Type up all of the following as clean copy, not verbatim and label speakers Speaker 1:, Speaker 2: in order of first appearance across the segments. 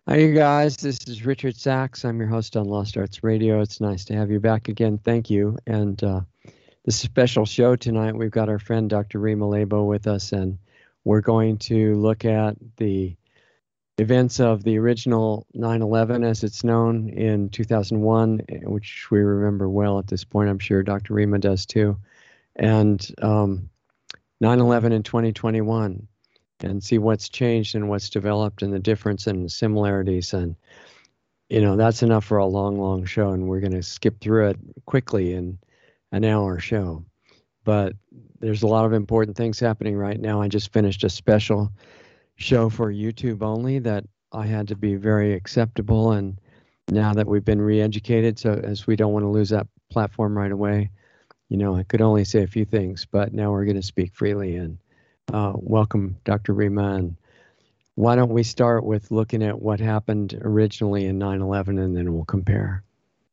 Speaker 1: Hi, you guys. This is Richard Sachs. I'm your host on Lost Arts Radio. It's nice to have you back again. Thank you. And this special show tonight, we've got our friend Dr. Rima Lebo with us, and we're going to look at the events of the original 9/11 as it's known in 2001, which we remember well at this point. I'm sure Dr. Rima does too. And 9/11 in 2021. And see what's changed and what's developed and the difference and the similarities. And, that's enough for a long, long show. And we're going to skip through it quickly in an hour show. But there's a lot of important things happening right now. I just finished a special show for YouTube only that I had to be very acceptable. And now that we've been re-educated, so as we don't want to lose that platform right away, I could only say a few things, but now we're going to speak freely. And welcome, Dr. Rima. And why don't we start with looking at what happened originally in 9/11, and then we'll compare.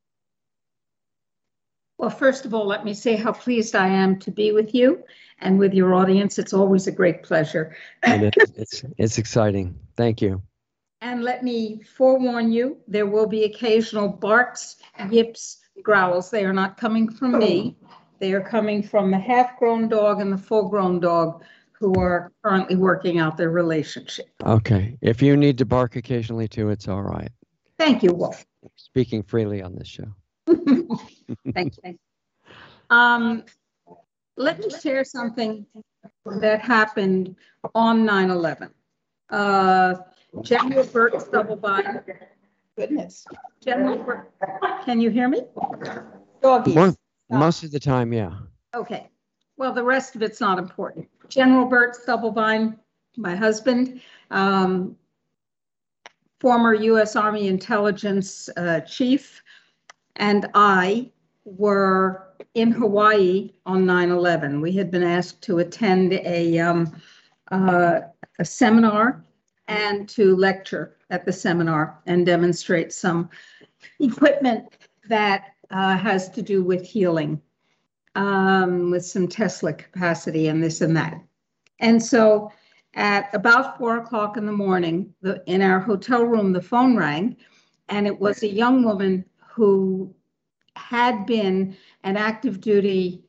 Speaker 2: Well, first of all, let me say how pleased I am to be with you and with your audience. It's always a great pleasure.
Speaker 1: And it's exciting. Thank you.
Speaker 2: And let me forewarn you, there will be occasional barks, yips, growls. They are not coming from me. They are coming from the half-grown dog and the full-grown dog, who are currently working out their relationship.
Speaker 1: Okay. If you need to bark occasionally too, it's all right.
Speaker 2: Thank you, Wolf.
Speaker 1: Speaking freely on this show.
Speaker 2: Thank you. Let me share something that happened on 9/11. General Burt Stubblebine.
Speaker 3: Goodness.
Speaker 2: General Burt, can you hear me? Doggies.
Speaker 1: Most of the time, yeah.
Speaker 2: Okay. Well, the rest of it's not important. General Burt Stubblebine, my husband, former U.S. Army intelligence chief, and I were in Hawaii on 9/11. We had been asked to attend a seminar and to lecture at the seminar and demonstrate some equipment that has to do with healing. With some Tesla capacity and this and that. And so at about 4 o'clock in the morning, in our hotel room, the phone rang, and it was a young woman who had been an active duty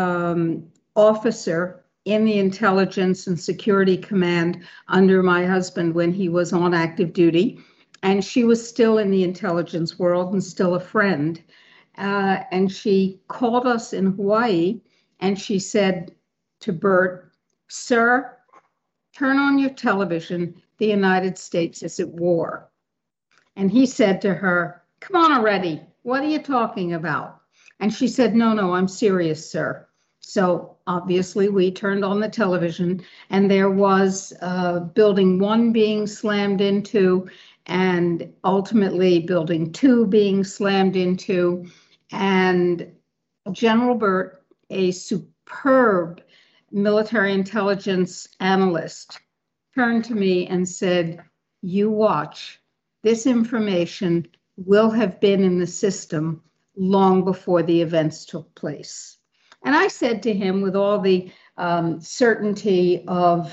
Speaker 2: officer in the intelligence and security command under my husband when he was on active duty. And she was still in the intelligence world and still a friend. And she called us in Hawaii, and she said to Bert, "Sir, turn on your television. The United States is at war." And he said to her, "Come on already. What are you talking about?" And she said, "No, I'm serious, sir." So obviously we turned on the television, and there was building 1 being slammed into, and ultimately building 2 being slammed into. And General Burt, a superb military intelligence analyst, turned to me and said, "You watch. This information will have been in the system long before the events took place." And I said to him with all the certainty of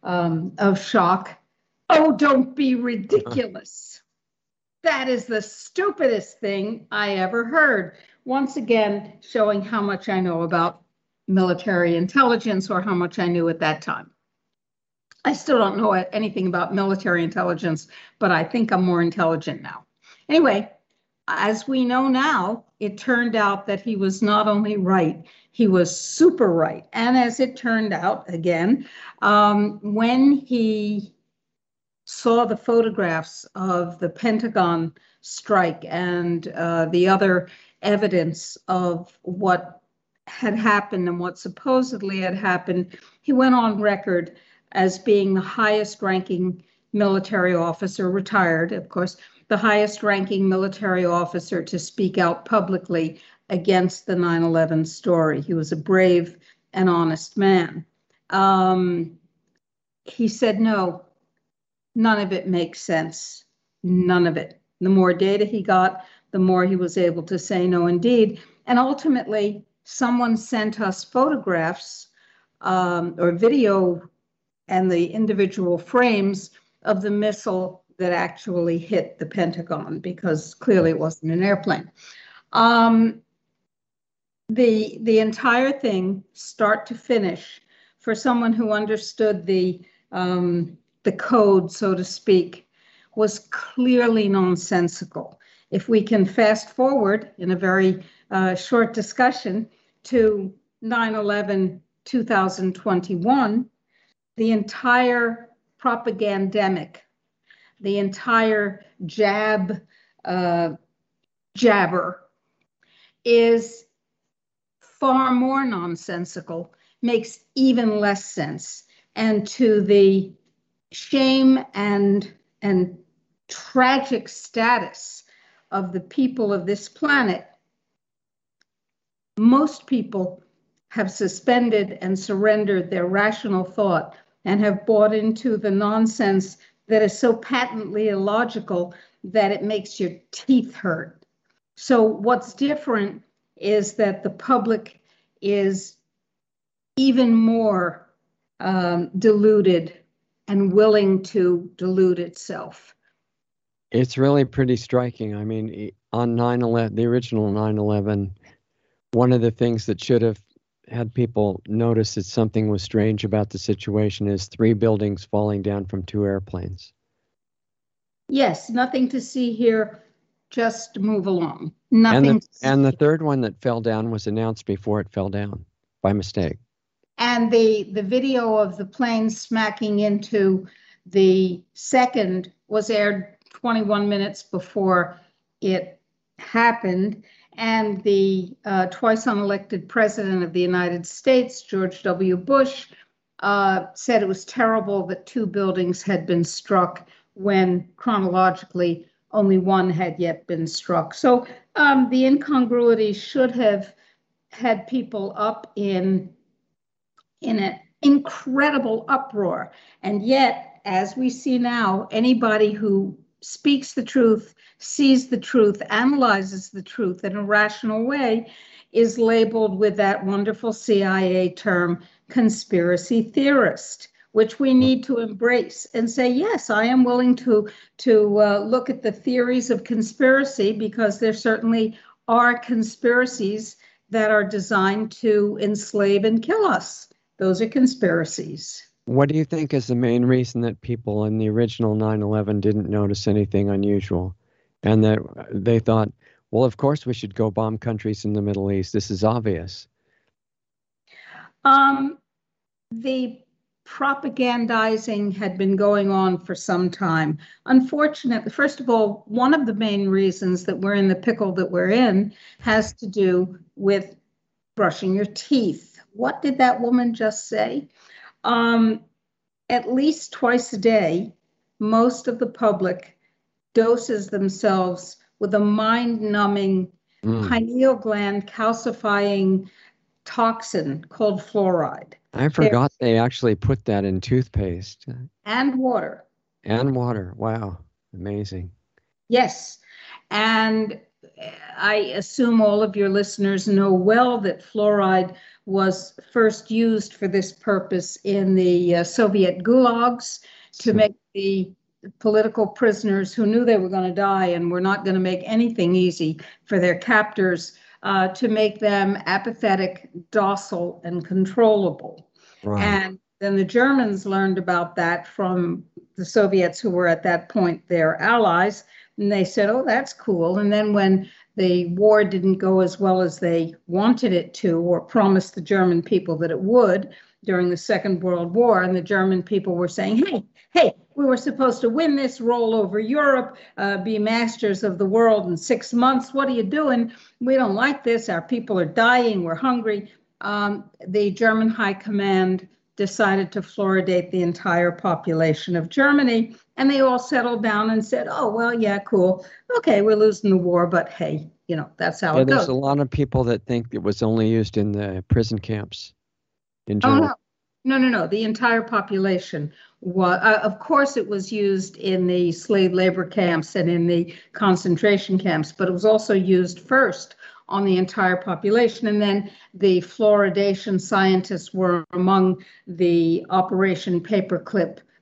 Speaker 2: shock, "Oh, don't be ridiculous. That is the stupidest thing I ever heard." Once again, showing how much I know about military intelligence, or how much I knew at that time. I still don't know anything about military intelligence, but I think I'm more intelligent now. Anyway, as we know now, it turned out that he was not only right, he was super right. And as it turned out, again, when he saw the photographs of the Pentagon strike and the other evidence of what had happened and what supposedly had happened, he went on record as being the highest ranking military officer, retired, of course, the highest ranking military officer to speak out publicly against the 9/11 story. He was a brave and honest man. He said, "No, none of it makes sense. None of it." The more data he got, the more he was able to say, "No, indeed." And ultimately, someone sent us photographs or video and the individual frames of the missile that actually hit the Pentagon, because clearly it wasn't an airplane. The entire thing, start to finish, for someone who understood the code, so to speak, was clearly nonsensical. If we can fast forward in a very short discussion to 9/11 2021, the entire propagandemic, the entire jabber is far more nonsensical, makes even less sense. And to the shame and tragic status of the people of this planet, most people have suspended and surrendered their rational thought and have bought into the nonsense that is so patently illogical that it makes your teeth hurt. So what's different is that the public is even more deluded and willing to delude itself.
Speaker 1: It's really pretty striking. I mean, on 9/11, the original 9/11, one of the things that should have had people notice that something was strange about the situation is 3 buildings falling down from 2 airplanes.
Speaker 2: Yes, nothing to see here. Just move along. Nothing.
Speaker 1: And the third one that fell down was announced before it fell down by mistake.
Speaker 2: And the video of the plane smacking into the second was aired 21 minutes before it happened. And the twice unelected president of the United States, George W. Bush, said it was terrible that 2 buildings had been struck when chronologically only 1 had yet been struck. So the incongruity should have had people up in an incredible uproar. And yet, as we see now, anybody who speaks the truth, sees the truth, analyzes the truth in a rational way is labeled with that wonderful CIA term, conspiracy theorist, which we need to embrace and say, yes, I am willing to look at the theories of conspiracy, because there certainly are conspiracies that are designed to enslave and kill us. Those are conspiracies.
Speaker 1: What do you think is the main reason that people in the original 9/11 didn't notice anything unusual, and that they thought, well, of course we should go bomb countries in the Middle East. This is obvious.
Speaker 2: The propagandizing had been going on for some time. Unfortunately, first of all, one of the main reasons that we're in the pickle that we're in has to do with brushing your teeth. What did that woman just say? At least twice a day, most of the public doses themselves with a mind-numbing, pineal gland calcifying toxin called fluoride.
Speaker 1: I forgot they actually put that in toothpaste.
Speaker 2: And water.
Speaker 1: And water. Wow. Amazing.
Speaker 2: Yes. And I assume all of your listeners know well that fluoride was first used for this purpose in the Soviet gulags to make the political prisoners who knew they were going to die and were not going to make anything easy for their captors, to make them apathetic, docile, and controllable. Right. And then the Germans learned about that from the Soviets, who were at that point their allies, and they said, oh, that's cool. And then when the war didn't go as well as they wanted it to, or promised the German people that it would during the Second World War, and the German people were saying, hey, we were supposed to win this, roll over Europe, be masters of the world in 6 months. What are you doing? We don't like this. Our people are dying. We're hungry. The German High Command decided to fluoridate the entire population of Germany, and they all settled down and said, oh, well, yeah, cool. Okay, we're losing the war, but hey, that's how it goes.
Speaker 1: There's a lot of people that think it was only used in the prison camps in Germany.
Speaker 2: Oh, no. The entire population was, of course, it was used in the slave labor camps and in the concentration camps, but it was also used first on the entire population. And then the fluoridation scientists were among the Operation Paperclip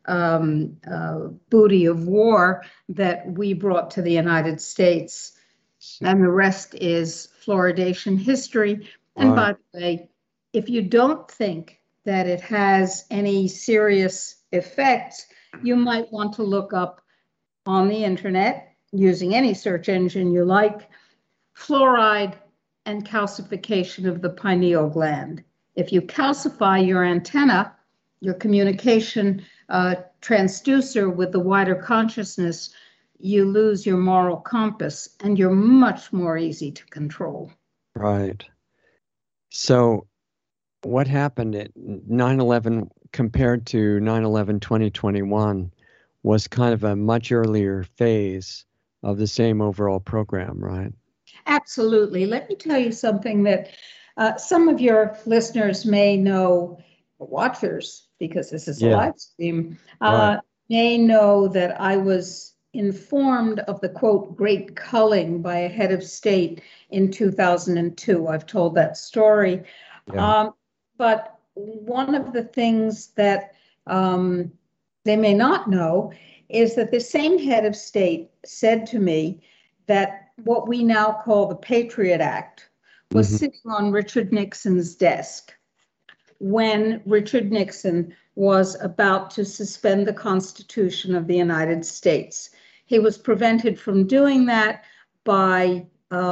Speaker 2: booty of war that we brought to the United States. And the rest is fluoridation history. And by the way, if you don't think that it has any serious effects, you might want to look up on the internet, using any search engine you like, fluoride and calcification of the pineal gland. If you calcify your antenna, your communication transducer with the wider consciousness, you lose your moral compass and you're much more easy to control.
Speaker 1: Right. So what happened at 9/11 compared to 9/11/2021 was kind of a much earlier phase of the same overall program, right?
Speaker 2: Absolutely. Let me tell you something that some of your listeners may know, watchers, because this is a live stream, may know that I was informed of the, quote, great culling by a head of state in 2002. I've told that story. But one of the things that they may not know is that the same head of state said to me that what we now call the Patriot Act was sitting on Richard Nixon's desk when Richard Nixon was about to suspend the Constitution of the United States. He was prevented from doing that by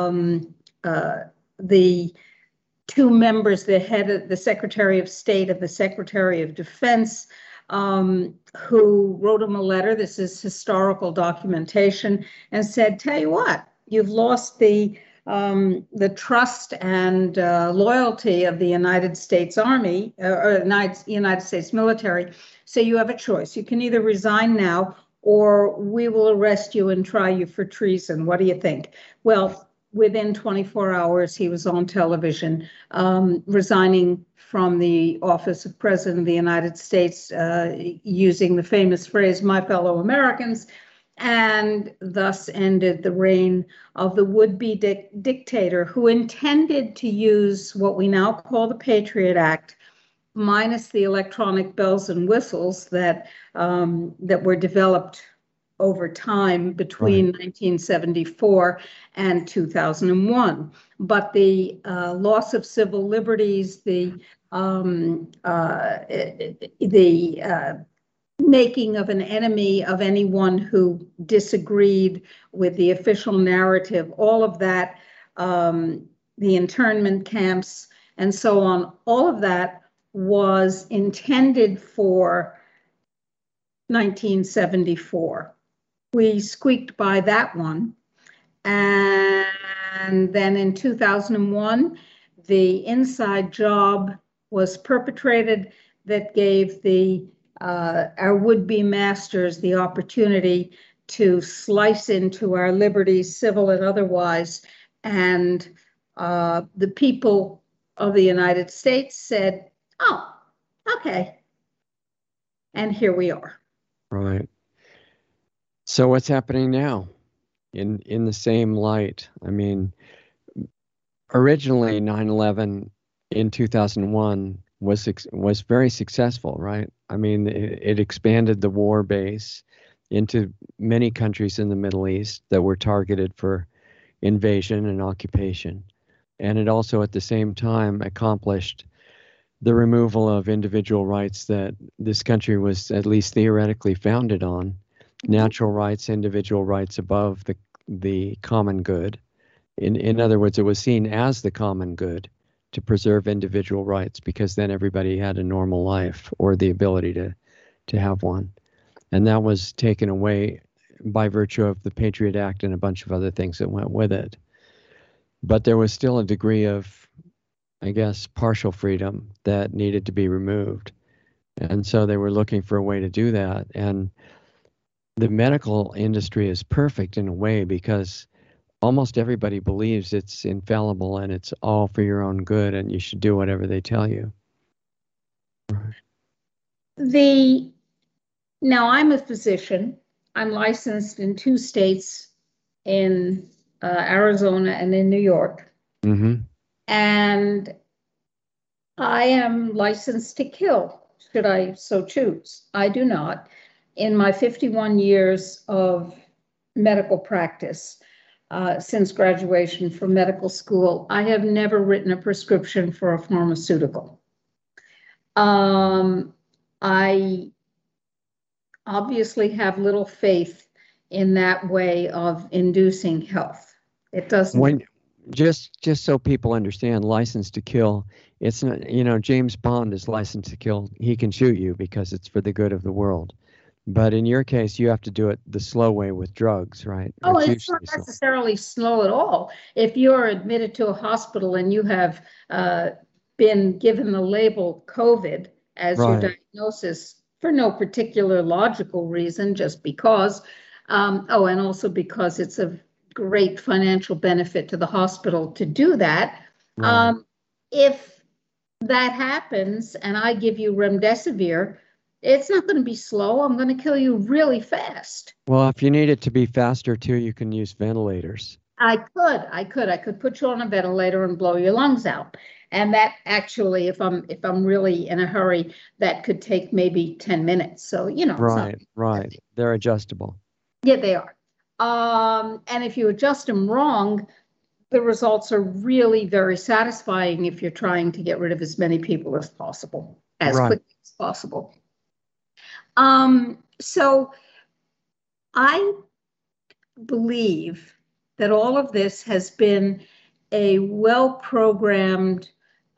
Speaker 2: the two members, the head of the Secretary of State and the Secretary of Defense, who wrote him a letter. This is historical documentation, and said, "Tell you what, you've lost the trust and loyalty of the United States Army or United States military. So you have a choice. You can either resign now, or we will arrest you and try you for treason. What do you think?" Well, within 24 hours, he was on television, resigning from the office of President of the United States, using the famous phrase, "My fellow Americans," and thus ended the reign of the would-be dictator who intended to use what we now call the Patriot Act, minus the electronic bells and whistles that were developed over time between 1974 and 2001. But the loss of civil liberties, the making of an enemy of anyone who disagreed with the official narrative, all of that, the internment camps and so on, all of that was intended for 1974. We squeaked by that one. And then in 2001, the inside job was perpetrated that gave our would-be masters the opportunity to slice into our liberties, civil and otherwise. And the people of the United States said, "Oh, okay." And here we are.
Speaker 1: Right. So what's happening now in the same light? I mean, originally 9/11 in 2001 was very successful, right? I mean, it expanded the war base into many countries in the Middle East that were targeted for invasion and occupation. And it also at the same time accomplished the removal of individual rights that this country was at least theoretically founded on. Natural rights, individual rights above the common good. In other words, it was seen as the common good to preserve individual rights, because then everybody had a normal life or the ability to have one. And that was taken away by virtue of the Patriot Act and a bunch of other things that went with it. But there was still a degree of, I guess, partial freedom that needed to be removed. And so they were looking for a way to do that. And the medical industry is perfect in a way because almost everybody believes it's infallible and it's all for your own good and you should do whatever they tell you.
Speaker 2: Now I'm a physician. I'm licensed in 2 states, in Arizona and in New York. And I am licensed to kill, should I so choose. I do not. in my 51 years of medical practice, since graduation from medical school, I have never written a prescription for a pharmaceutical. I obviously have little faith in that way of inducing health. It doesn't.
Speaker 1: When just so people understand, license to kill, it's not, James Bond is licensed to kill. He can shoot you because it's for the good of the world. But in your case, you have to do it the slow way with drugs, right?
Speaker 2: Oh, it's not necessarily slow at all. If you're admitted to a hospital and you have been given the label COVID as your diagnosis for no particular logical reason, just because, and also because it's a great financial benefit to the hospital to do that. Right. If that happens and I give you remdesivir, it's not going to be slow. I'm going to kill you really fast.
Speaker 1: Well, if you need it to be faster too, you can use ventilators.
Speaker 2: I could put you on a ventilator and blow your lungs out. And that actually, if I'm really in a hurry, that could take maybe 10 minutes. So,
Speaker 1: Right. They're adjustable.
Speaker 2: Yeah, they are. And if you adjust them wrong, the results are really very satisfying if you're trying to get rid of as many people as possible, as quickly as possible. So I believe that all of this has been a well-programmed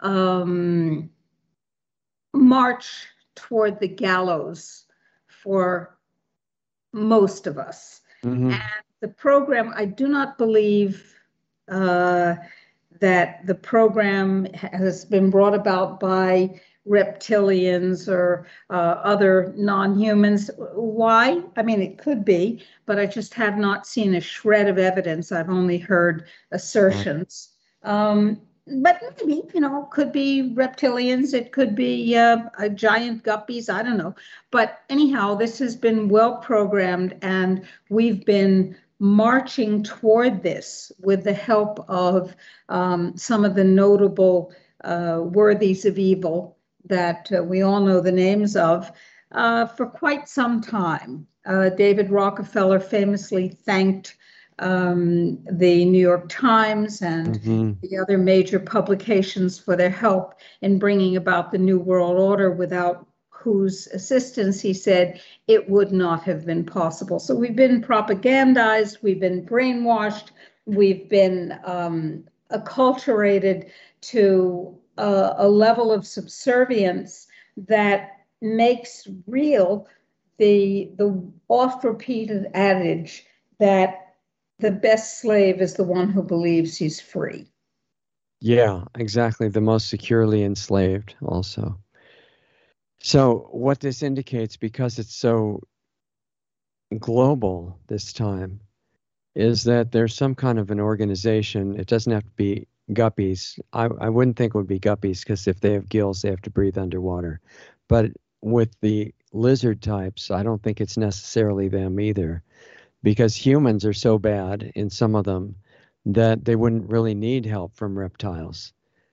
Speaker 2: march toward the gallows for most of us. Mm-hmm. And the program, I do not believe that the program has been brought about by reptilians or other non-humans. Why? I mean, it could be, but I just have not seen a shred of evidence. I've only heard assertions. But maybe, could be reptilians. It could be giant guppies. I don't know. But anyhow, this has been well programmed, and we've been marching toward this with the help of some of the notable worthies of evil that we all know the names of for quite some time. David Rockefeller famously thanked the New York Times and the other major publications for their help in bringing about the New World Order, without whose assistance, he said, it would not have been possible. So we've been propagandized, we've been brainwashed, we've been acculturated to a level of subservience that makes real the oft-repeated adage that the best slave is the one who believes he's free.
Speaker 1: Yeah, exactly. The most securely enslaved also. So what this indicates, because it's so global this time, is that there's some kind of an organization. It doesn't have to be guppies. I wouldn't think it would be guppies, because if they have gills, they have to breathe underwater. But with the lizard types, I don't think it's necessarily them either, because humans are so bad in some of them that they wouldn't really need help from reptiles.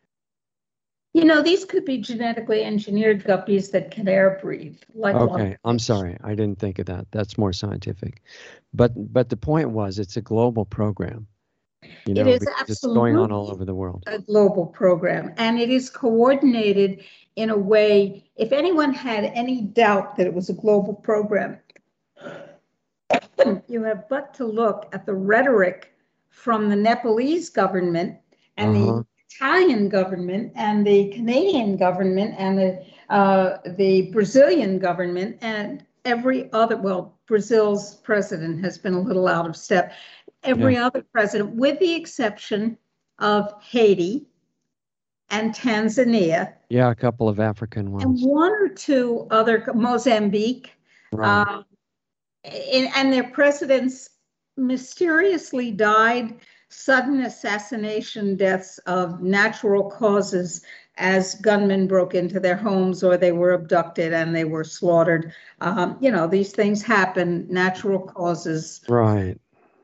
Speaker 2: These could be genetically engineered guppies that can air breathe.
Speaker 1: Okay, I'm sorry. I didn't think of that. That's more scientific. But the point was, it's a global program.
Speaker 2: It is absolutely,
Speaker 1: it's going on all over the world.
Speaker 2: A global program. And it is coordinated in a way, if anyone had any doubt that it was a global program, you have but to look at the rhetoric from the Nepalese government and the Italian government and the Canadian government and the Brazilian government and every other, well, Brazil's president has been a little out of step. Every other president, with the exception of Haiti and Tanzania.
Speaker 1: Yeah, a couple of African ones.
Speaker 2: And one or two other, Mozambique. Right. And their presidents mysteriously died sudden assassination deaths of natural causes as gunmen broke into their homes or they were abducted and they were slaughtered. These things happen, natural causes.
Speaker 1: Right.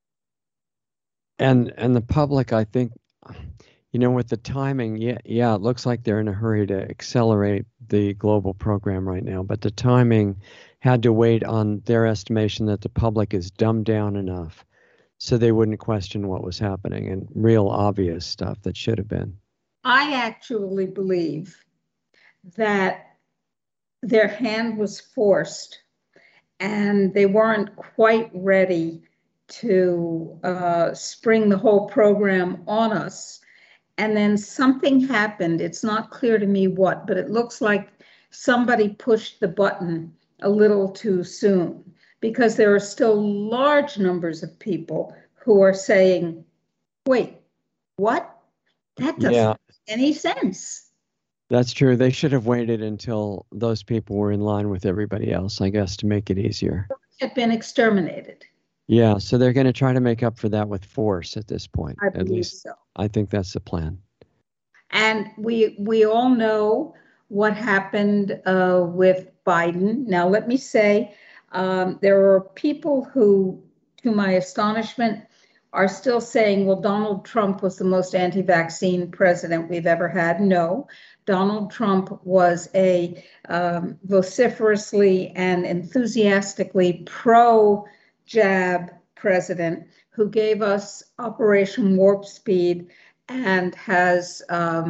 Speaker 1: And the public, I think, with the timing, it looks like they're in a hurry to accelerate the global program right now. But the timing had to wait on their estimation that the public is dumbed down enough so they wouldn't question what was happening and real obvious stuff that should have been.
Speaker 2: I actually believe that their hand was forced and they weren't quite ready to spring the whole program on us. And then something happened. It's not clear to me what, but it looks like somebody pushed the button a little too soon, because there are still large numbers of people who are saying, wait, what? That doesn't make any sense.
Speaker 1: That's true. They should have waited until those people were in line with everybody else, I guess, to make it easier.
Speaker 2: Had been exterminated.
Speaker 1: Yeah, so they're going to try to make up for that with force at this point.
Speaker 2: I believe
Speaker 1: at least
Speaker 2: so.
Speaker 1: I think that's the plan. And
Speaker 2: we all know what happened with Biden. Now, let me say, there are people who, to my astonishment, are still saying, well, Donald Trump was the most anti-vaccine president we've ever had. No, Donald Trump was a vociferously and enthusiastically pro-jab president who gave us Operation Warp Speed and has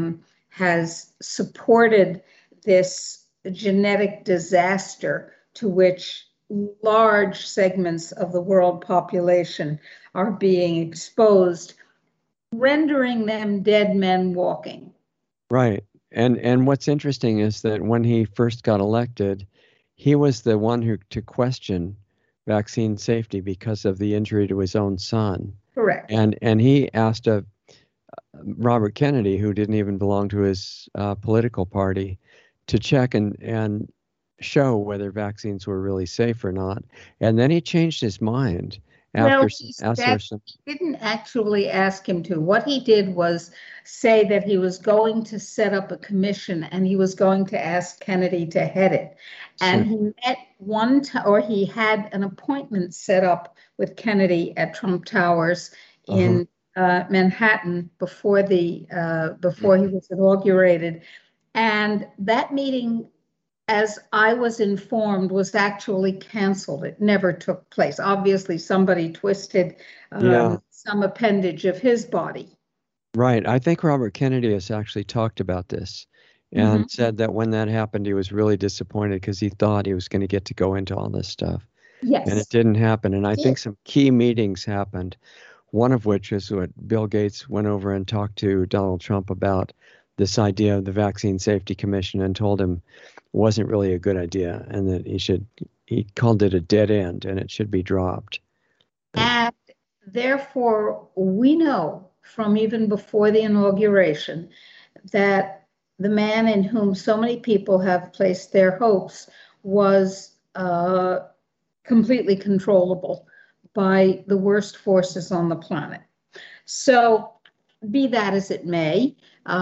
Speaker 2: supported this genetic disaster to which large segments of the world population are being exposed, rendering them dead men walking.
Speaker 1: Right. And what's interesting is that when he first got elected, he was the one who to question vaccine safety because of the injury to his own son.
Speaker 2: Correct.
Speaker 1: And he asked Robert Kennedy, who didn't even belong to his political party, to check and show whether vaccines were really safe or not. And then he changed his mind.
Speaker 2: He didn't actually ask him to. What he did was say that he was going to set up a commission and he was going to ask Kennedy to head it. And he met he had an appointment set up with Kennedy at Trump Towers in Manhattan before he was inaugurated. And that meeting, as I was informed, was actually canceled. It never took place. Obviously, somebody twisted some appendage of his body.
Speaker 1: Right. I think Robert Kennedy has actually talked about this and said that when that happened, he was really disappointed because he thought he was going to get to go into all this stuff.
Speaker 2: Yes.
Speaker 1: And it didn't happen. And I think some key meetings happened, one of which is what Bill Gates went over and talked to Donald Trump about this idea of the Vaccine Safety Commission and told him it wasn't really a good idea and that he called it a dead end and it should be dropped.
Speaker 2: And therefore, we know from even before the inauguration that the man in whom so many people have placed their hopes was completely controllable by the worst forces on the planet. So, be that as it may,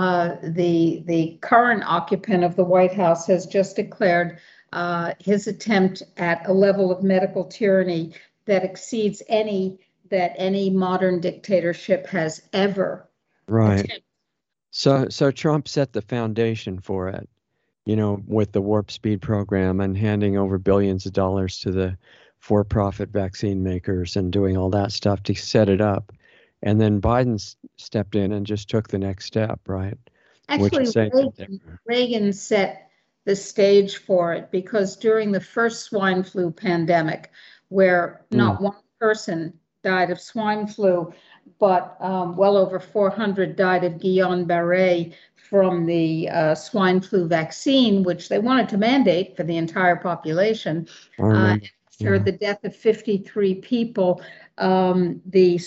Speaker 2: the current occupant of the White House has just declared his attempt at a level of medical tyranny that exceeds any that any modern dictatorship has ever attempted.
Speaker 1: So Trump set the foundation for it, with the Warp Speed program and handing over billions of dollars to the for-profit vaccine makers and doing all that stuff to set it up. And then Biden stepped in and just took the next step, right?
Speaker 2: Actually, Reagan set the stage for it, because during the first swine flu pandemic, where not one person died of swine flu, but well over 400 died of Guillain-Barré from the swine flu vaccine, which they wanted to mandate for the entire population. After the death of 53 people, the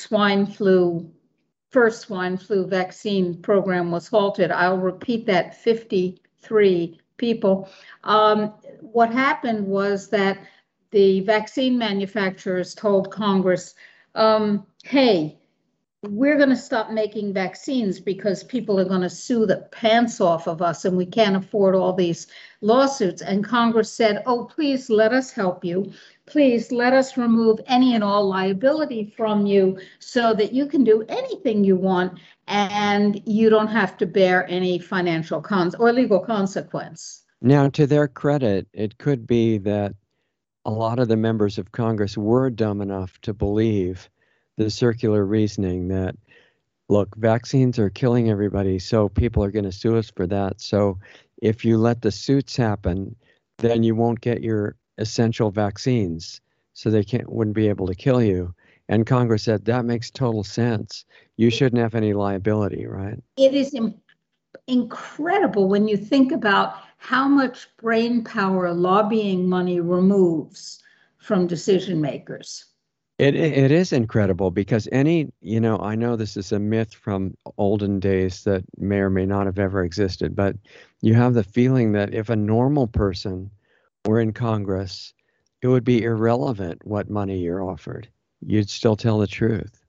Speaker 2: first swine flu vaccine program was halted. I'll repeat that, 53 people. What happened was that the vaccine manufacturers told Congress, hey, we're going to stop making vaccines because people are going to sue the pants off of us and we can't afford all these lawsuits. And Congress said, oh, please let us help you. Please let us remove any and all liability from you so that you can do anything you want and you don't have to bear any financial or legal consequence.
Speaker 1: Now, to their credit, it could be that a lot of the members of Congress were dumb enough to believe the circular reasoning that, look, vaccines are killing everybody, so people are going to sue us for that. So if you let the suits happen, then you won't get your essential vaccines, so they wouldn't be able to kill you. And Congress said that makes total sense. You shouldn't have any liability, right?
Speaker 2: It is incredible when you think about how much brain power lobbying money removes from decision makers.
Speaker 1: It is incredible because I know this is a myth from olden days that may or may not have ever existed, but you have the feeling that if a normal person were in Congress, it would be irrelevant what money you're offered. You'd still tell the truth.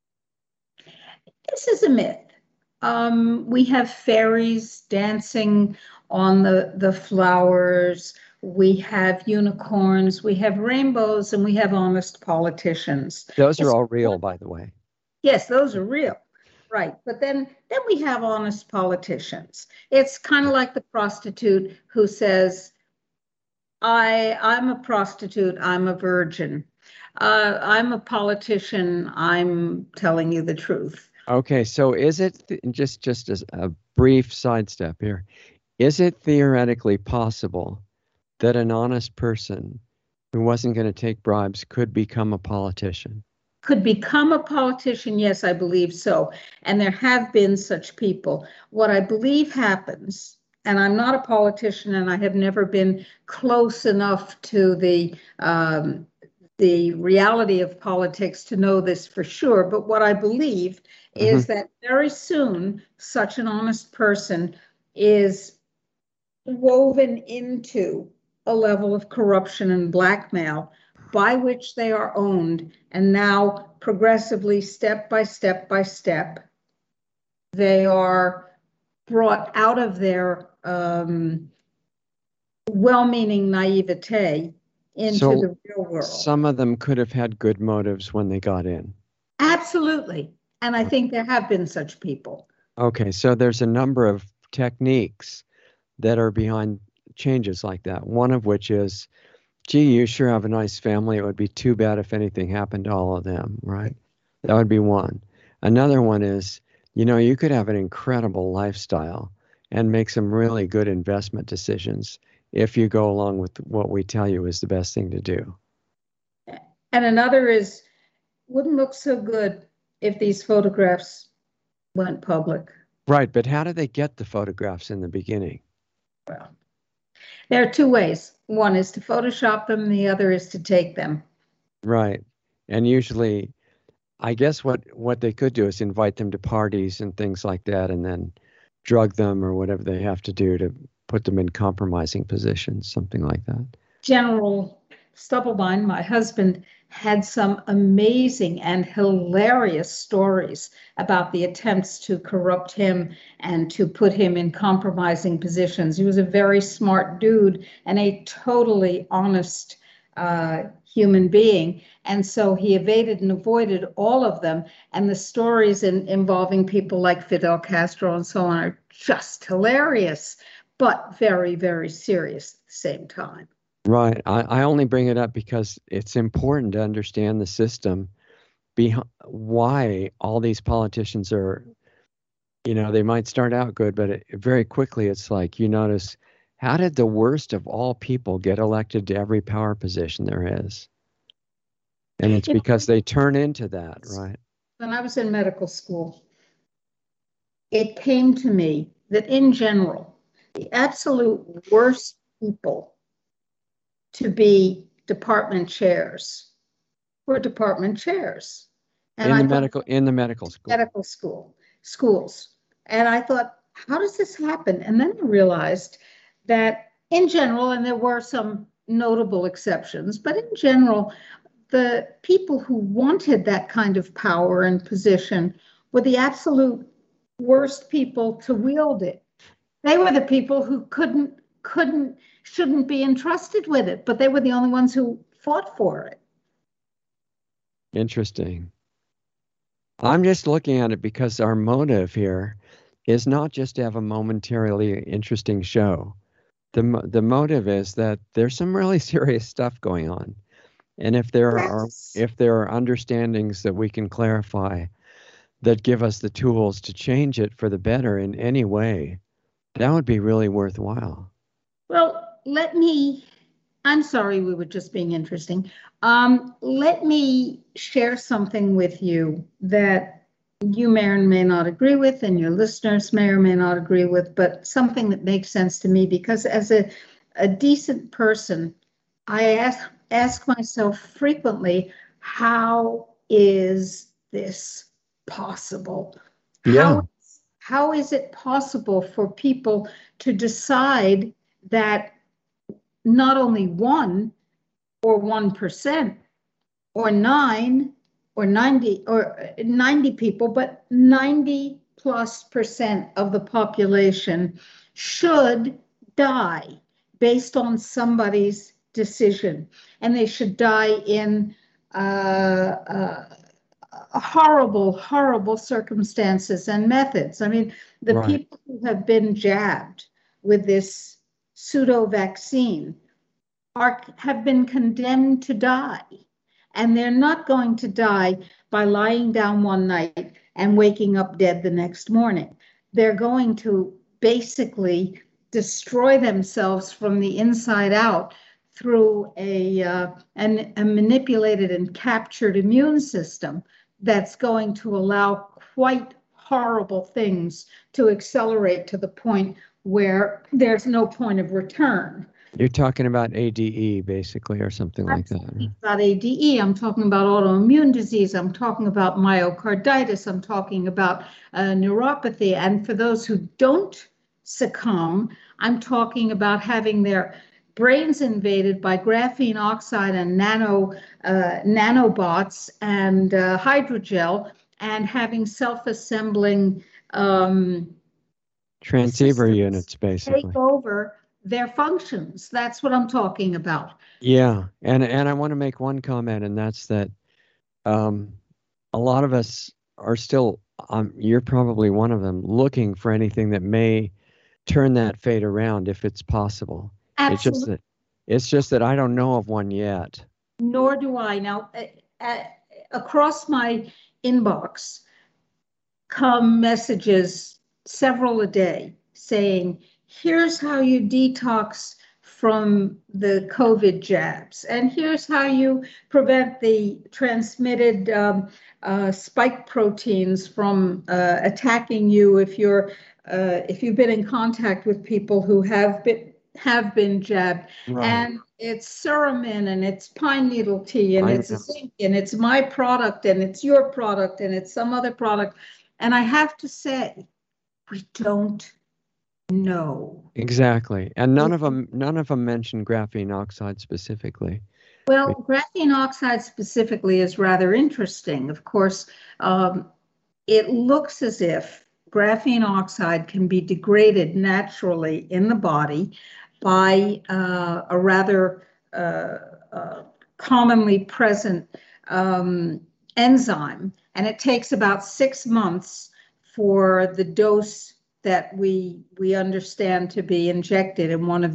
Speaker 2: This is a myth. We have fairies dancing on the flowers. We have unicorns, we have rainbows, and we have honest politicians.
Speaker 1: Those are all real, by the way.
Speaker 2: Yes, those are real. Right. But then we have honest politicians. It's kind of like the prostitute who says, I'm a prostitute, I'm a virgin. I'm a politician, I'm telling you the truth.
Speaker 1: Okay, so is it just as a brief sidestep here, is it theoretically possible that an honest person who wasn't going to take bribes could become a politician?
Speaker 2: Could become a politician? Yes, I believe so. And there have been such people. What I believe happens, and I'm not a politician and I have never been close enough to the reality of politics to know this for sure, but what I believe is that very soon such an honest person is woven into a level of corruption and blackmail by which they are owned. And now progressively, step by step by step, they are brought out of their well-meaning naivete into the real world.
Speaker 1: Some of them could have had good motives when they got in.
Speaker 2: Absolutely. And I think there have been such people.
Speaker 1: Okay, so there's a number of techniques that are behind changes like that. One of which is, gee, you sure have a nice family. It would be too bad if anything happened to all of them, right? That would be one. Another one is, you could have an incredible lifestyle and make some really good investment decisions if you go along with what we tell you is the best thing to do.
Speaker 2: And another is, wouldn't look so good if these photographs went public.
Speaker 1: Right, but how do they get the photographs in the beginning?
Speaker 2: Well, there are two ways. One is to Photoshop them, the other is to take them.
Speaker 1: Right. And usually, I guess what they could do is invite them to parties and things like that, and then drug them or whatever they have to do to put them in compromising positions, something like that.
Speaker 2: General Stubblebine, my husband, had some amazing and hilarious stories about the attempts to corrupt him and to put him in compromising positions. He was a very smart dude and a totally honest human being. And so he evaded and avoided all of them. And the stories involving people like Fidel Castro and so on are just hilarious, but very, very serious at the same time.
Speaker 1: Right. I only bring it up because it's important to understand the system behind why all these politicians are, they might start out good, but very quickly it's like you notice, how did the worst of all people get elected to every power position there is? And it's because they turn into that, right?
Speaker 2: When I was in medical school, it came to me that in general, the absolute worst people to be department chairs were department chairs. And
Speaker 1: in the medical
Speaker 2: schools. And I thought, how does this happen? And then I realized that in general, and there were some notable exceptions, but in general, the people who wanted that kind of power and position were the absolute worst people to wield it. They were the people who shouldn't be entrusted with it, but they were the only ones who fought for it.
Speaker 1: Interesting. I'm just looking at it because our motive here is not just to have a momentarily interesting show, the motive is that there's some really serious stuff going on. And
Speaker 2: Yes.
Speaker 1: if there are understandings that we can clarify that give us the tools to change it for the better in any way, that would be really worthwhile.
Speaker 2: Well, I'm sorry, we were just being interesting. Let me share something with you that you may or may not agree with, and your listeners may or may not agree with, but something that makes sense to me because as a decent person, I ask myself frequently, how is this possible?
Speaker 1: Yeah,
Speaker 2: How is it possible for people to decide that not only one or 1% or nine or 90 people, but 90 plus percent of the population should die based on somebody's decision. And they should die in horrible, horrible circumstances and methods. I mean, the
Speaker 1: right.
Speaker 2: people who have been jabbed with this pseudo vaccine have been condemned to die. And they're not going to die by lying down one night and waking up dead the next morning. They're going to basically destroy themselves from the inside out through a manipulated and captured immune system that's going to allow quite horrible things to accelerate to the point where there's no point of return.
Speaker 1: You're talking about ADE basically or something
Speaker 2: I'm
Speaker 1: like that.
Speaker 2: talking about ADE, I'm talking about autoimmune disease, I'm talking about myocarditis, I'm talking about neuropathy. And for those who don't succumb, I'm talking about having their brains invaded by graphene oxide and nanobots and hydrogel, and having self-assembling
Speaker 1: Transceiver
Speaker 2: systems
Speaker 1: units
Speaker 2: take
Speaker 1: basically.
Speaker 2: over their functions. That's what I'm talking about.
Speaker 1: Yeah, and I want to make one comment, and that's that um, a lot of us are still, you're probably one of them, looking for anything that may turn that fate around if it's possible. It's just
Speaker 2: Absolutely.
Speaker 1: that I don't know of one yet.
Speaker 2: Nor do I. Now, uh, across my inbox come messages, several a day, saying, here's how you detox from the COVID jabs, and here's how you prevent the transmitted spike proteins from attacking you if you've been in contact with people who have been jabbed.
Speaker 1: Right.
Speaker 2: And it's Suramin and it's pine needle tea and
Speaker 1: I
Speaker 2: it's
Speaker 1: know.
Speaker 2: zinc and it's my product and it's your product and it's some other product. And I have to say, we don't know.
Speaker 1: Exactly. And none of them mention graphene oxide specifically.
Speaker 2: Well, graphene oxide specifically is rather interesting. Of course, um, it looks as if graphene oxide can be degraded naturally in the body by a rather uh, uh, commonly present um, enzyme, and it takes about 6 months for the dose that we understand to be injected in one of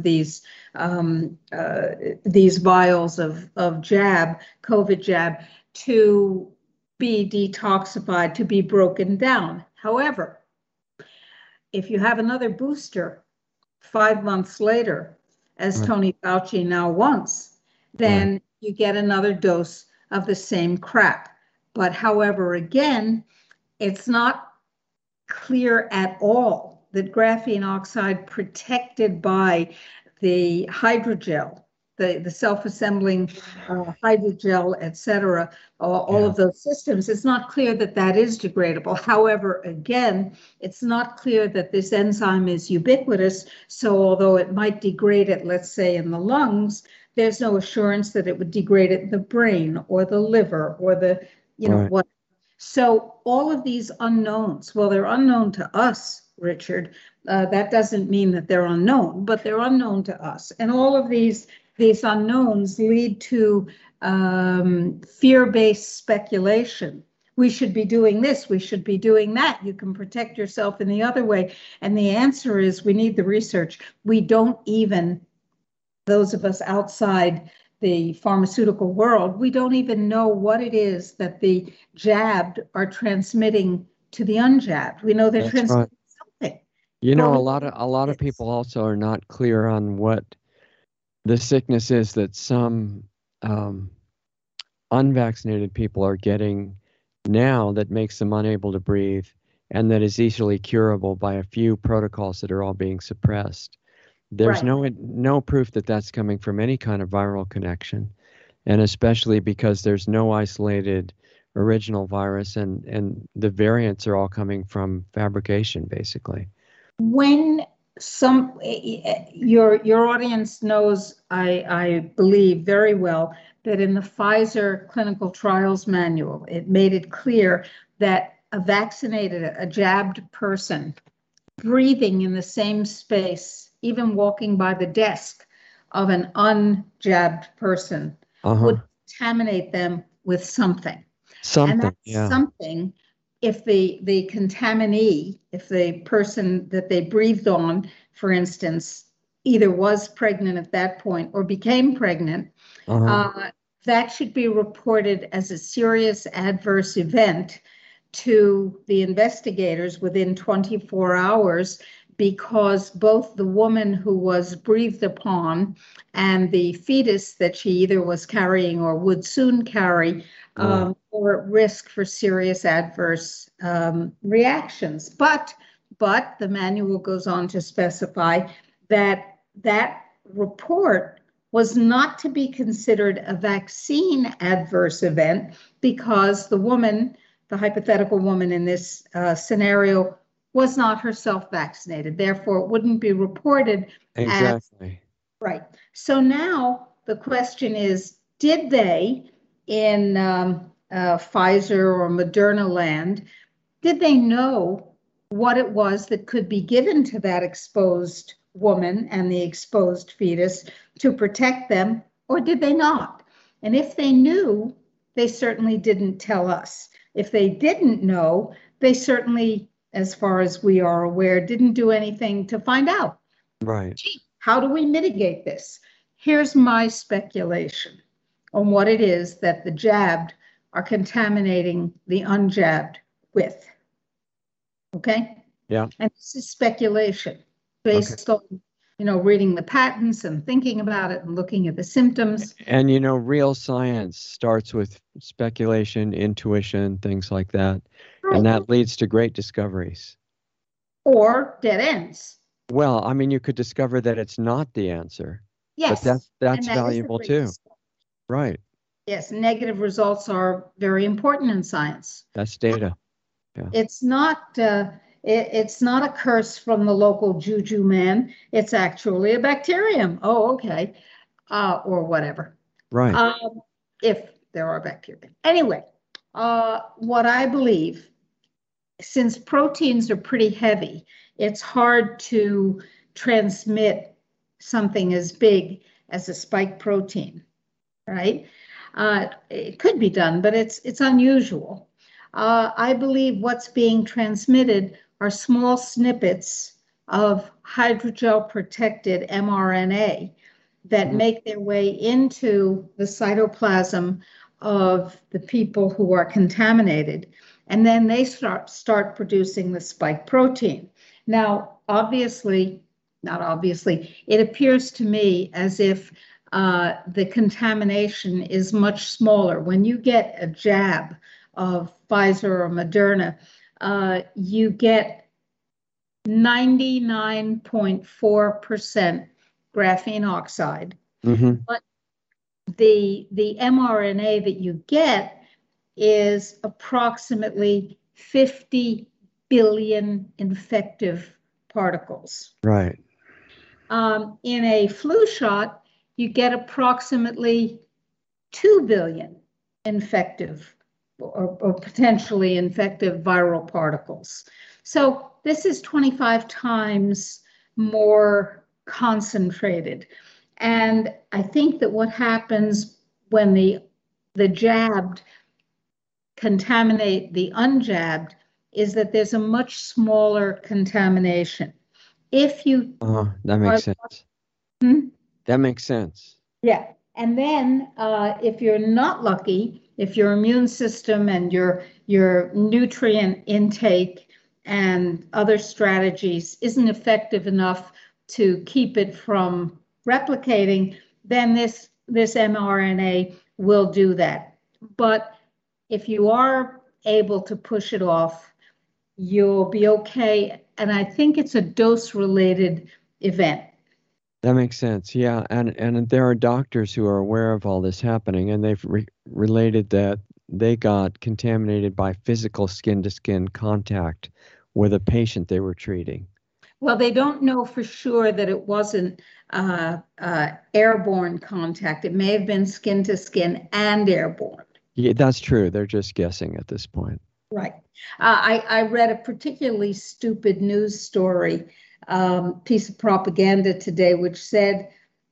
Speaker 2: these vials of COVID jab, to be detoxified, to be broken down. However, if you have another booster 5 months later, as
Speaker 1: Right.
Speaker 2: Tony Fauci now wants,
Speaker 1: Right.
Speaker 2: then you get another dose of the same crap. But however, again, it's not clear at all that graphene oxide protected by the hydrogel, the self-assembling hydrogel, et cetera, all
Speaker 1: Yeah.
Speaker 2: of those systems, it's not clear that that is degradable. However, again, it's not clear that this enzyme is ubiquitous. So although it might degrade it, let's say in the lungs, there's no assurance that it would degrade it in the brain or the liver or
Speaker 1: Right.
Speaker 2: what. So all of these unknowns, well, they're unknown to us, Richard. That doesn't mean that they're unknown, but they're unknown to us. And all of these unknowns lead to fear-based speculation, we should be doing this, we should be doing that. You can protect yourself in the other way. And the answer is we need the research. We don't even, those of us outside the pharmaceutical world, we don't even know what it is that the jabbed are transmitting to the unjabbed. We know they're
Speaker 1: That's
Speaker 2: transmitting
Speaker 1: right.
Speaker 2: something.
Speaker 1: You know,
Speaker 2: Well,
Speaker 1: a lot of people also are not clear on what the sickness is that some unvaccinated people are getting now that makes them unable to breathe and that is easily curable by a few protocols that are all being suppressed. There's
Speaker 2: right.
Speaker 1: no proof that that's coming from any kind of viral connection, and especially because there's no isolated original virus, and the variants are all coming from fabrication, basically.
Speaker 2: When some your audience knows, I believe very well that in the Pfizer clinical trials manual, it made it clear that a vaccinated, a jabbed person breathing in the same space, even walking by the desk of an unjabbed person,
Speaker 1: Uh-huh.
Speaker 2: would contaminate them with something. And that
Speaker 1: Something, yeah.
Speaker 2: something, if the contaminee, if the person that they breathed on, for instance, either was pregnant at that point or became pregnant,
Speaker 1: Uh-huh.
Speaker 2: that should be reported as a serious adverse event to the investigators within 24 hours, because both the woman who was breathed upon and the fetus that she either was carrying or would soon carry
Speaker 1: Right.
Speaker 2: were at risk for serious adverse reactions. But the manual goes on to specify that that report was not to be considered a vaccine adverse event because the woman, the hypothetical woman in this scenario, was not herself vaccinated. Therefore, it wouldn't be reported as
Speaker 1: Exactly.
Speaker 2: right. So now the question is, did they in Pfizer or Moderna land, did they know what it was that could be given to that exposed woman and the exposed fetus to protect them, or did they not? And if they knew, they certainly didn't tell us. If they didn't know, they certainly, as far as we are aware, didn't do anything to find out.
Speaker 1: Right.
Speaker 2: Gee, how do we mitigate this? Here's my speculation on what it is that the jabbed are contaminating the unjabbed with. Okay?
Speaker 1: Yeah.
Speaker 2: And this is speculation
Speaker 1: Okay.
Speaker 2: based on, reading the patents and thinking about it and looking at the symptoms.
Speaker 1: And you know, real science starts with speculation, intuition, things like that. And
Speaker 2: Right.
Speaker 1: that leads to great discoveries.
Speaker 2: Or dead ends.
Speaker 1: Well, I mean, you could discover that it's not the answer, but
Speaker 2: Yes.
Speaker 1: that's
Speaker 2: And that is the
Speaker 1: valuable
Speaker 2: great
Speaker 1: too.
Speaker 2: discovery.
Speaker 1: Right.
Speaker 2: Yes, negative results are very important in science.
Speaker 1: That's data. Yeah.
Speaker 2: It's not it's not a curse from the local juju man. It's actually a bacterium. Oh, okay, or whatever.
Speaker 1: Right.
Speaker 2: If there are bacteria. Anyway, what I believe, since proteins are pretty heavy, it's hard to transmit something as big as a spike protein, right? It could be done, but it's unusual. I believe what's being transmitted are small snippets of hydrogel protected mRNA that
Speaker 1: Mhm.
Speaker 2: make their way into the cytoplasm of the people who are contaminated. And then they start producing the spike protein. Now, obviously, not obviously, it appears to me as if the contamination is much smaller. When you get a jab of Pfizer or Moderna, you get 99.4% graphene oxide.
Speaker 1: Mm-hmm.
Speaker 2: But the mRNA that you get is approximately 50 billion infective particles.
Speaker 1: Right.
Speaker 2: In a flu shot, you get approximately 2 billion infective or potentially infective viral particles. So this is 25 times more concentrated. And I think that what happens when the jabbed contaminate the unjabbed is that there's a much smaller contamination. If you
Speaker 1: that makes sense.
Speaker 2: Hmm?
Speaker 1: That makes sense.
Speaker 2: Yeah. And then if you're not lucky, if your immune system and your nutrient intake and other strategies isn't effective enough to keep it from replicating, then this mRNA will do that. But if you are able to push it off, you'll be okay. And I think it's a dose-related event.
Speaker 1: That makes sense. Yeah, and there are doctors who are aware of all this happening, and they've related that they got contaminated by physical skin-to-skin contact with a patient they were treating.
Speaker 2: Well, they don't know for sure that it wasn't airborne contact. It may have been skin to skin and airborne.
Speaker 1: Yeah, that's true. They're just guessing at this point.
Speaker 2: Right. I read a particularly stupid news story, piece of propaganda today, which said,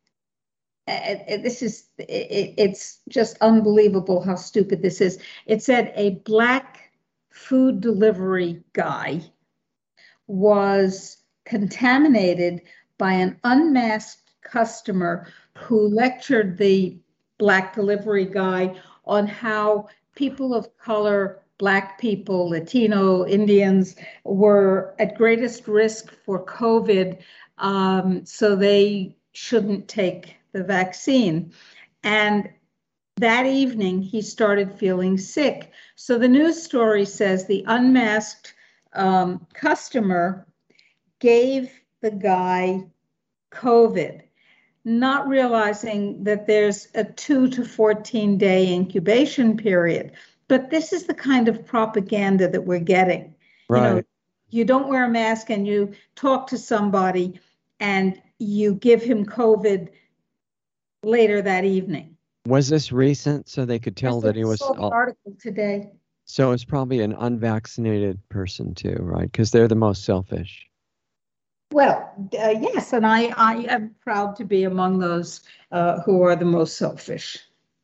Speaker 2: it's just unbelievable how stupid this is. It said a black food delivery guy was contaminated by an unmasked customer who lectured the black delivery guy on how people of color, Black people, Latino, Indians were at greatest risk for COVID, so they shouldn't take the vaccine. And that evening, he started feeling sick. So the news story says the unmasked customer gave the guy COVID, not realizing that there's a 2 to 14 day incubation period. But this is the kind of propaganda that we're getting.
Speaker 1: Right.
Speaker 2: You don't wear a mask and you talk to somebody and you give him COVID later that evening.
Speaker 1: Was this recent so they could tell that he was?
Speaker 2: I saw the article today.
Speaker 1: So it's probably an unvaccinated person too, right? Because they're the most selfish.
Speaker 2: Well, yes, and I am proud to be among those who are the most selfish.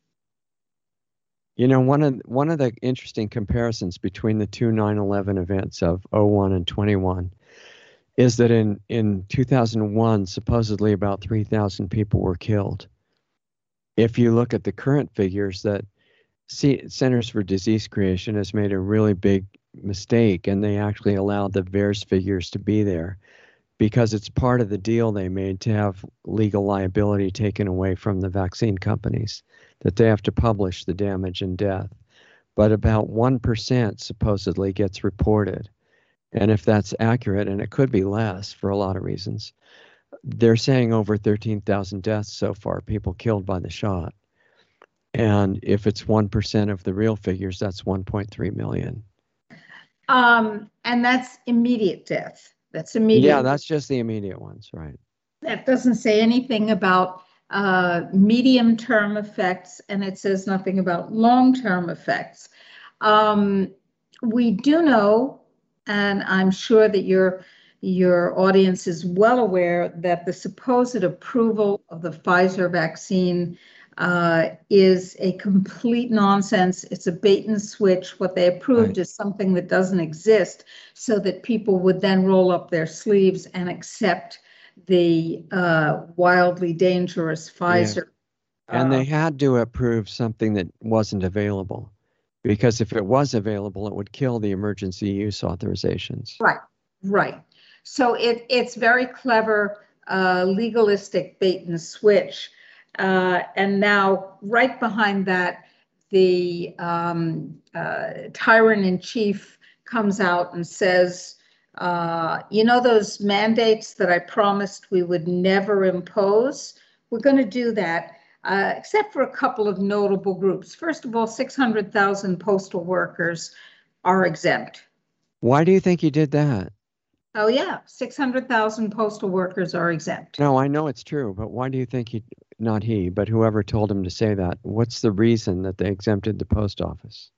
Speaker 1: You know, one of the interesting comparisons between the two 9/11 events of 01 and 21 is that in 2001, supposedly about 3,000 people were killed. If you look at the current figures, that Centers for Disease Creation has made a really big mistake, and they actually allowed the VAERS figures to be there because it's part of the deal they made to have legal liability taken away from the vaccine companies, that they have to publish the damage and death. But about 1% supposedly gets reported. And if that's accurate, and it could be less for a lot of reasons, they're saying over 13,000 deaths so far, people killed by the shot. And if it's 1% of the real figures, that's 1.3 million.
Speaker 2: And that's immediate death. That's immediate.
Speaker 1: Yeah, that's just the immediate ones, right?
Speaker 2: That doesn't say anything about medium-term effects, and it says nothing about long-term effects. We do know, and I'm sure that your audience is well aware, that the supposed approval of the Pfizer vaccine is a complete nonsense. It's a bait and switch. What they approved is something that doesn't exist, so that people would then roll up their sleeves and accept the wildly dangerous Pfizer.
Speaker 1: Yeah. And they had to approve something that wasn't available, because if it was available, it would kill the emergency use authorizations.
Speaker 2: Right. So it's very clever, legalistic bait and switch. And now, right behind that, the tyrant in chief comes out and says, those mandates that I promised we would never impose, we're going to do that, except for a couple of notable groups. First of all, 600,000 postal workers are exempt.
Speaker 1: Why do you think he did that?
Speaker 2: Oh, yeah, 600,000 postal workers are exempt.
Speaker 1: No, I know it's true, but why do you think not he, but whoever told him to say that? What's the reason that they exempted the post office?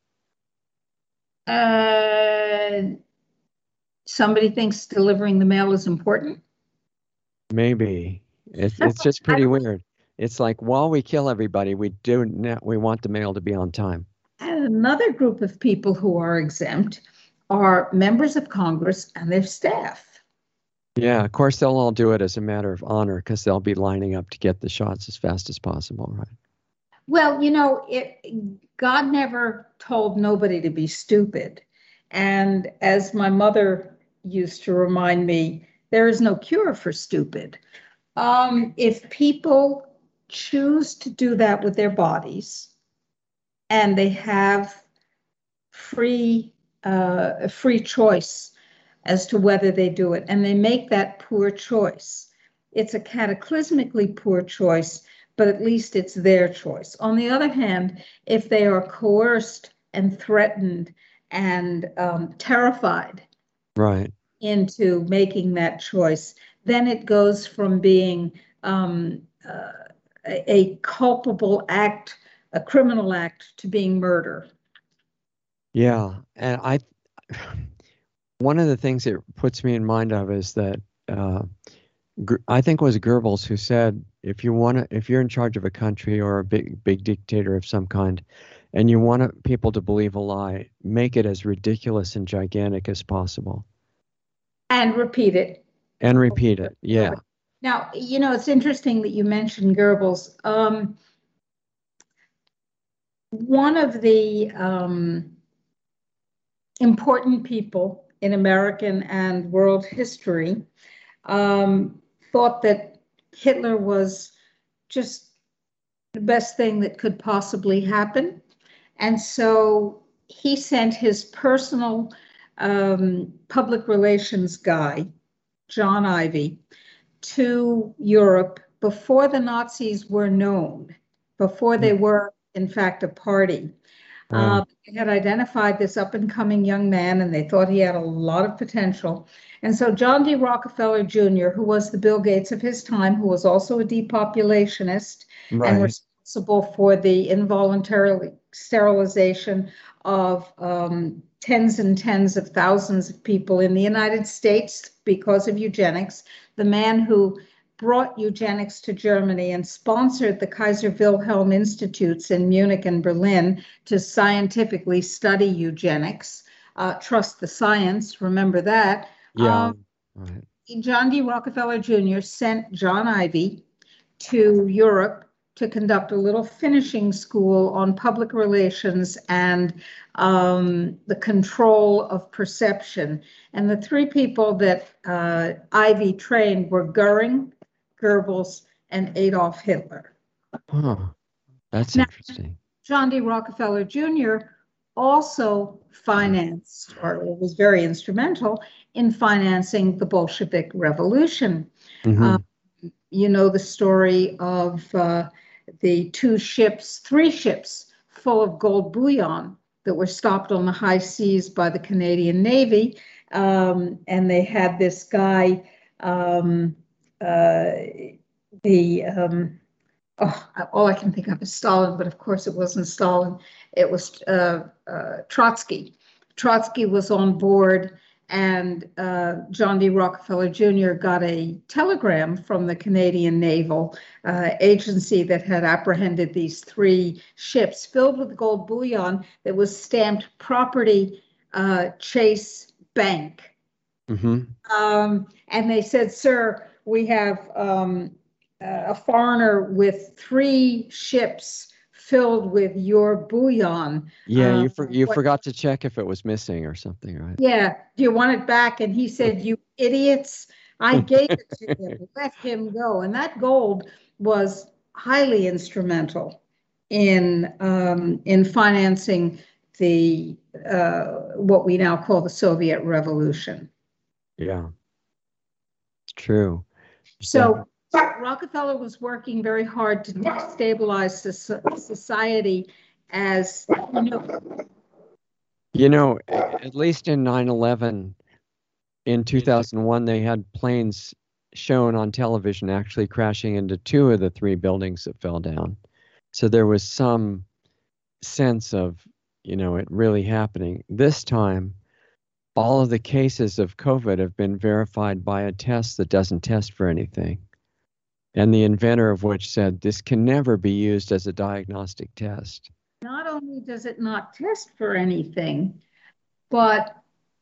Speaker 2: Somebody thinks delivering the mail is important?
Speaker 1: Maybe. It's just pretty weird. It's like, while we kill everybody, we want the mail to be on time.
Speaker 2: I don't another group of people who are exempt are members of Congress and their staff.
Speaker 1: Yeah, of course, they'll all do it as a matter of honor because they'll be lining up to get the shots as fast as possible, right?
Speaker 2: Well, God never told nobody to be stupid. And as my mother used to remind me, there is no cure for stupid. If people choose to do that with their bodies and they have free choice as to whether they do it, and they make that poor choice, it's a cataclysmically poor choice, but at least it's their choice. On the other hand, if they are coerced and threatened and terrified
Speaker 1: Right.
Speaker 2: into making that choice, then it goes from being a culpable act, a criminal act, to being murder.
Speaker 1: Yeah, and one of the things it puts me in mind of is that I think it was Goebbels who said, if you're in charge of a country or a big dictator of some kind, and you want people to believe a lie, make it as ridiculous and gigantic as possible.
Speaker 2: And repeat it.
Speaker 1: And repeat it, yeah.
Speaker 2: Now, it's interesting that you mentioned Goebbels. One of the important people in American and world history thought that Hitler was just the best thing that could possibly happen. And so he sent his personal public relations guy, John Ivey, to Europe before the Nazis were known, before they were, in fact, a party.
Speaker 1: Wow.
Speaker 2: They had identified this up-and-coming young man, and they thought he had a lot of potential. And so John D. Rockefeller Jr., who was the Bill Gates of his time, who was also a depopulationist and responsible for the involuntary sterilization of tens and tens of thousands of people in the United States because of eugenics, the man who brought eugenics to Germany and sponsored the Kaiser Wilhelm Institutes in Munich and Berlin to scientifically study eugenics. Trust the science, remember that.
Speaker 1: Yeah. Right.
Speaker 2: John D. Rockefeller Jr. sent John Ivey to Europe to conduct a little finishing school on public relations and the control of perception. And the three people that Ivey trained were Goering, Goebbels, and Adolf Hitler.
Speaker 1: Oh, that's interesting.
Speaker 2: John D. Rockefeller Jr. also financed, or was very instrumental in financing the Bolshevik Revolution.
Speaker 1: Mm-hmm.
Speaker 2: You know the story of the three ships full of gold bullion that were stopped on the high seas by the Canadian Navy. And they had this guy, all I can think of is Stalin, but of course it wasn't Stalin. It was Trotsky. Trotsky was on board, and John D. Rockefeller Jr. got a telegram from the Canadian Naval Agency that had apprehended these three ships filled with gold bullion that was stamped Property Chase Bank.
Speaker 1: Mm-hmm.
Speaker 2: And they said, "Sir, we have a foreigner with three ships filled with your bullion."
Speaker 1: Yeah, you forgot to check if it was missing or something, right?
Speaker 2: Yeah, do you want it back? And he said, "You idiots, I gave it to him. Let him go." And that gold was highly instrumental in financing the what we now call the Soviet Revolution.
Speaker 1: Yeah, it's true.
Speaker 2: So Rockefeller was working very hard to destabilize society, as
Speaker 1: you know, at least in 9/11 in 2001, they had planes shown on television actually crashing into two of the three buildings that fell down. So there was some sense of, it really happening. This time, all of the cases of COVID have been verified by a test that doesn't test for anything. And the inventor of which said this can never be used as a diagnostic test.
Speaker 2: Not only does it not test for anything, but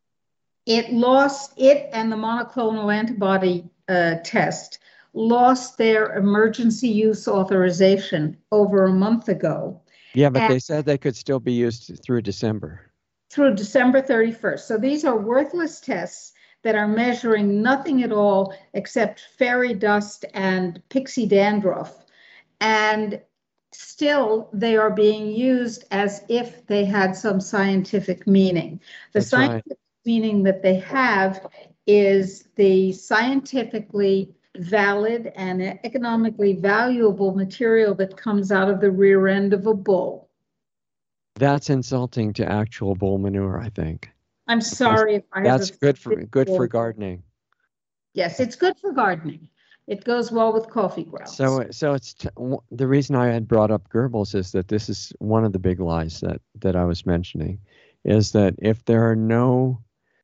Speaker 2: it and the monoclonal antibody test lost their emergency use authorization over a month ago.
Speaker 1: Yeah, but they said they could still be used through December.
Speaker 2: Through December 31st. So these are worthless tests that are measuring nothing at all except fairy dust and pixie dandruff. And still, they are being used as if they had some scientific meaning. The scientific meaning that they have is the scientifically valid and economically valuable material that comes out of the rear end of a bull.
Speaker 1: That's insulting to actual bull manure, I think.
Speaker 2: I'm sorry if I
Speaker 1: have. That's good for gardening.
Speaker 2: Yes, it's good for gardening. It goes well with coffee grounds.
Speaker 1: So it's the reason I had brought up Goebbels is that this is one of the big lies that I was mentioning, is that if there are no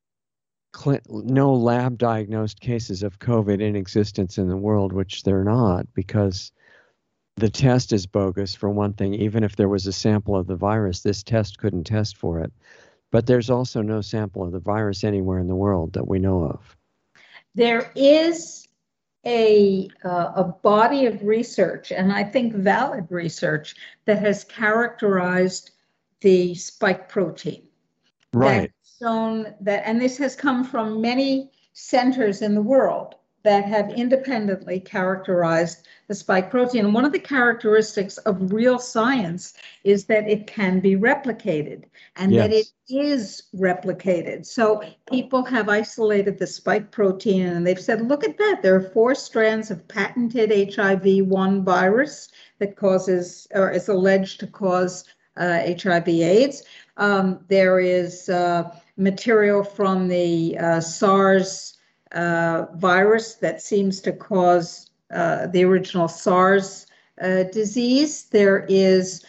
Speaker 1: lab diagnosed cases of COVID in existence in the world, which they're not, because the test is bogus for one thing. Even if there was a sample of the virus, this test couldn't test for it. But there's also no sample of the virus anywhere in the world that we know of.
Speaker 2: There is a body of research, and I think valid research, that has characterized the spike protein.
Speaker 1: Right.
Speaker 2: That's shown that, and this has come from many centers in the world that have independently characterized the spike protein. And one of the characteristics of real science is that it can be replicated, and that it is replicated. So people have isolated the spike protein and they've said, look at that. There are 4 strands of patented HIV-1 virus that causes, or is alleged to cause, HIV/AIDS. There is material from the SARS virus that seems to cause the original SARS disease. There is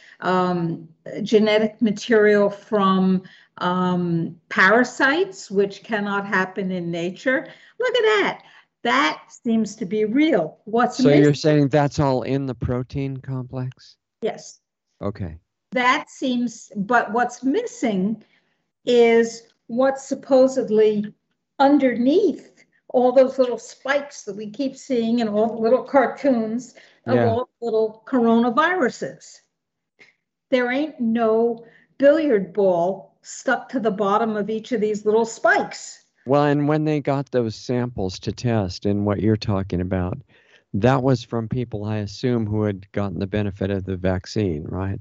Speaker 2: genetic material from parasites, which cannot happen in nature. Look at that. That seems to be real. What's
Speaker 1: missing? You're saying that's all in the protein complex?
Speaker 2: Yes.
Speaker 1: Okay.
Speaker 2: That seems, but what's missing is what's supposedly underneath all those little spikes that we keep seeing in all the little cartoons of all the little coronaviruses. There ain't no billiard ball stuck to the bottom of each of these little spikes.
Speaker 1: Well, and when they got those samples to test, and what you're talking about, that was from people, I assume, who had gotten the benefit of the vaccine, right?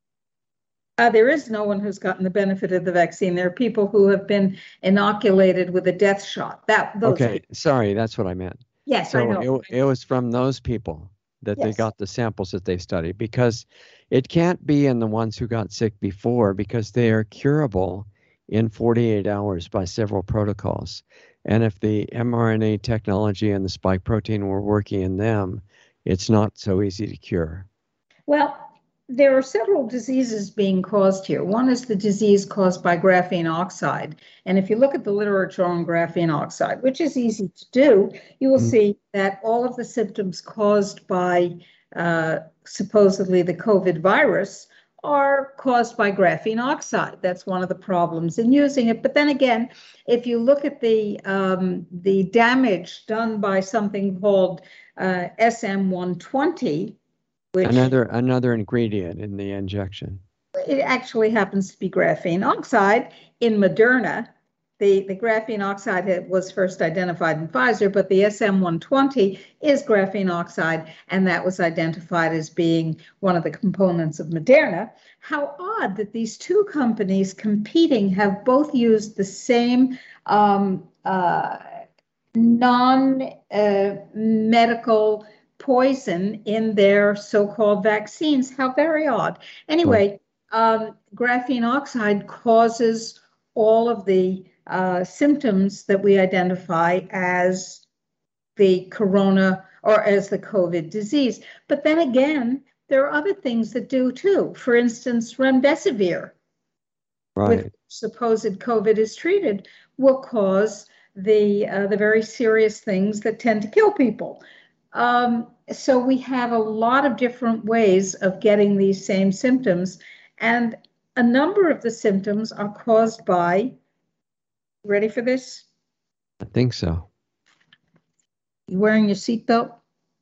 Speaker 2: There is no one who's gotten the benefit of the vaccine. There are people who have been inoculated with a death shot. Okay,
Speaker 1: sorry, that's what I meant.
Speaker 2: Yes, I know.
Speaker 1: It was from those people that they got the samples that they studied, because it can't be in the ones who got sick before, because they are curable in 48 hours by several protocols. And if the mRNA technology and the spike protein were working in them, it's not so easy to cure.
Speaker 2: Well, there are several diseases being caused here. One is the disease caused by graphene oxide. And if you look at the literature on graphene oxide, which is easy to do, you will see that all of the symptoms caused by supposedly the COVID virus are caused by graphene oxide. That's one of the problems in using it. But then again, if you look at the damage done by something called SM-120, which
Speaker 1: another ingredient in the injection.
Speaker 2: It actually happens to be graphene oxide in Moderna. The graphene oxide was first identified in Pfizer, but the SM-120 is graphene oxide, and that was identified as being one of the components of Moderna. How odd that these two companies competing have both used the same non-medical poison in their so-called vaccines. How very odd. Anyway, graphene oxide causes all of the symptoms that we identify as the corona or as the COVID disease. But then again, there are other things that do too. For instance, remdesivir, with supposed COVID is treated, will cause the very serious things that tend to kill people. So we have a lot of different ways of getting these same symptoms. And a number of the symptoms are caused by, ready for this?
Speaker 1: I think so.
Speaker 2: You wearing your seatbelt?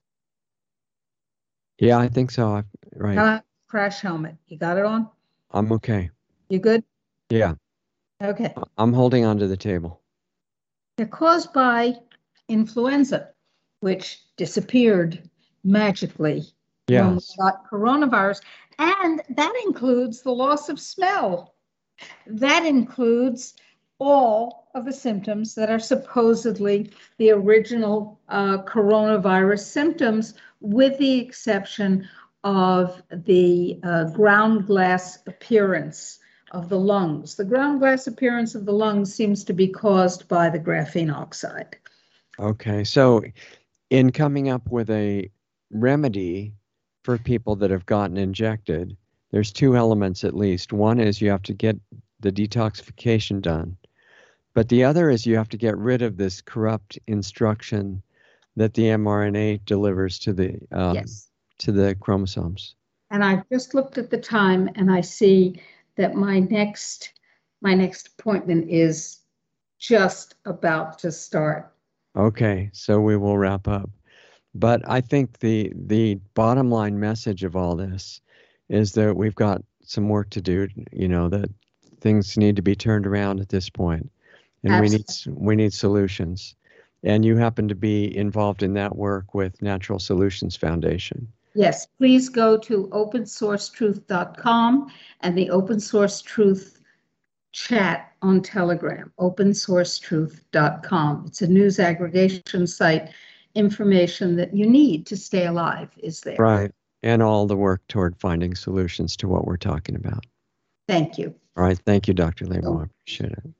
Speaker 1: Yeah, I think so. Right.
Speaker 2: Crash helmet. You got it on?
Speaker 1: I'm okay.
Speaker 2: You good?
Speaker 1: Yeah,
Speaker 2: Okay.
Speaker 1: I'm holding onto the table.
Speaker 2: They're caused by influenza, which disappeared magically when we
Speaker 1: Yes.
Speaker 2: got coronavirus. And that includes the loss of smell. That includes all of the symptoms that are supposedly the original coronavirus symptoms, with the exception of the ground glass appearance of the lungs. The ground glass appearance of the lungs seems to be caused by the graphene oxide.
Speaker 1: Okay. So, in coming up with a remedy for people that have gotten injected, there's two elements at least. One is you have to get the detoxification done, but the other is you have to get rid of this corrupt instruction that the mRNA delivers to the
Speaker 2: Yes.
Speaker 1: to the chromosomes.
Speaker 2: And I've just looked at the time and I see that my next appointment is just about to start.
Speaker 1: Okay, so we will wrap up. But I think the bottom line message of all this is that we've got some work to do, that things need to be turned around at this point, and
Speaker 2: Absolutely.
Speaker 1: we need solutions. And you happen to be involved in that work with Natural Solutions Foundation.
Speaker 2: Yes, please go to opensourcetruth.com and the Open Source Truth chat on Telegram, opensourcetruth.com. It's a news aggregation site. Information that you need to stay alive is there.
Speaker 1: Right. And all the work toward finding solutions to what we're talking about.
Speaker 2: Thank you.
Speaker 1: All right. Thank you, Dr. Lebo. I appreciate it.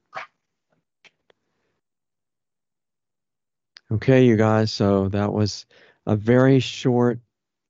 Speaker 1: Okay, you guys. So that was a very short,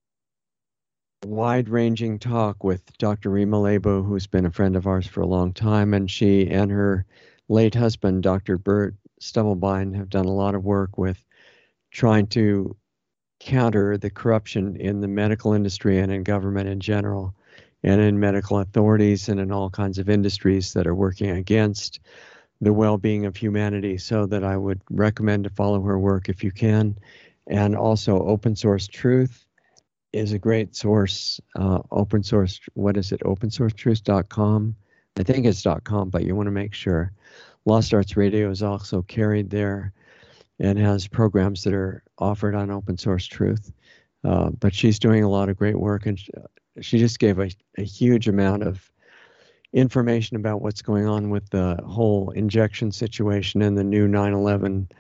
Speaker 1: wide-ranging talk with Dr. Rima Lebo, who's been a friend of ours for a long time, and she and her late husband, Dr. Bert Stubblebine, have done a lot of work with trying to counter the corruption in the medical industry and in government in general, and in medical authorities and in all kinds of industries that are working against the well-being of humanity. So that I would recommend to follow her work if you can. And also Open Source Truth is a great source. Open source, what is it? opensourcetruth.com. I think it's .com, but you want to make sure. Lost Arts Radio is also carried there and has programs that are offered on Open Source Truth. But she's doing a lot of great work, and she just gave a huge amount of information about what's going on with the whole injection situation and the new 9/11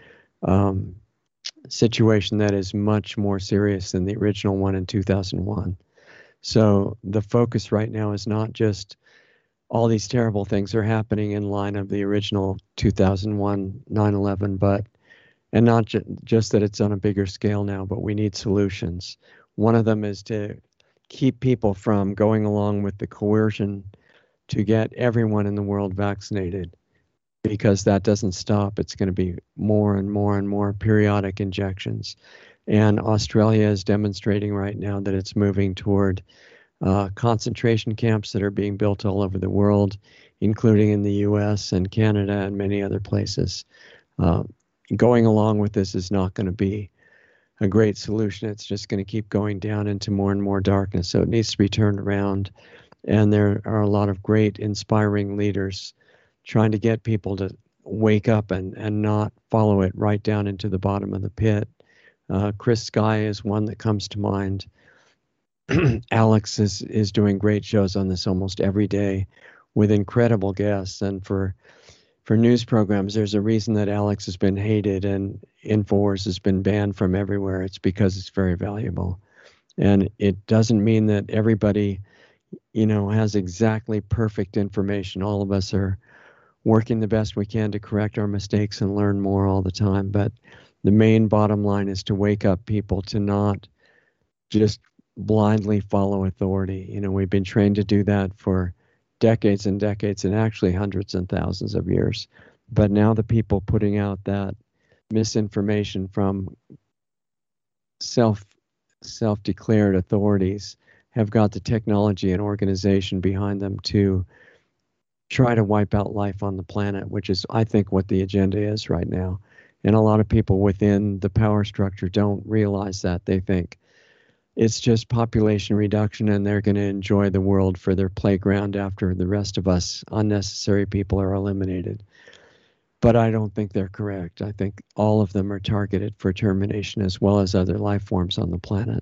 Speaker 1: situation that is much more serious than the original one in 2001. So the focus right now is not just all these terrible things are happening in line of the original 2001 9/11, and not just that it's on a bigger scale now, but we need solutions. One of them is to keep people from going along with the coercion to get everyone in the world vaccinated, because that doesn't stop. It's going to be more and more and more periodic injections. And Australia is demonstrating right now that it's moving toward concentration camps that are being built all over the world, including in the US and Canada and many other places. Going along with this is not going to be a great solution. It's just going to keep going down into more and more darkness. So it needs to be turned around. And there are a lot of great, inspiring leaders trying to get people to wake up and not follow it right down into the bottom of the pit. Chris Sky is one that comes to mind. Alex is doing great shows on this almost every day with incredible guests. And for news programs, there's a reason that Alex has been hated and InfoWars has been banned from everywhere. It's because it's very valuable. And it doesn't mean that everybody, has exactly perfect information. All of us are working the best we can to correct our mistakes and learn more all the time. But the main bottom line is to wake up people to not just blindly follow authority. We've been trained to do that for decades and decades, and actually hundreds and thousands of years. But now the people putting out that misinformation from self-declared authorities have got the technology and organization behind them to try to wipe out life on the planet, which is, I think, what the agenda is right now. And a lot of people within the power structure don't realize that. They think it's just population reduction and they're going to enjoy the world for their playground after the rest of us unnecessary people are eliminated. But I don't think they're correct. I think all of them are targeted for termination as well as other life forms on the planet.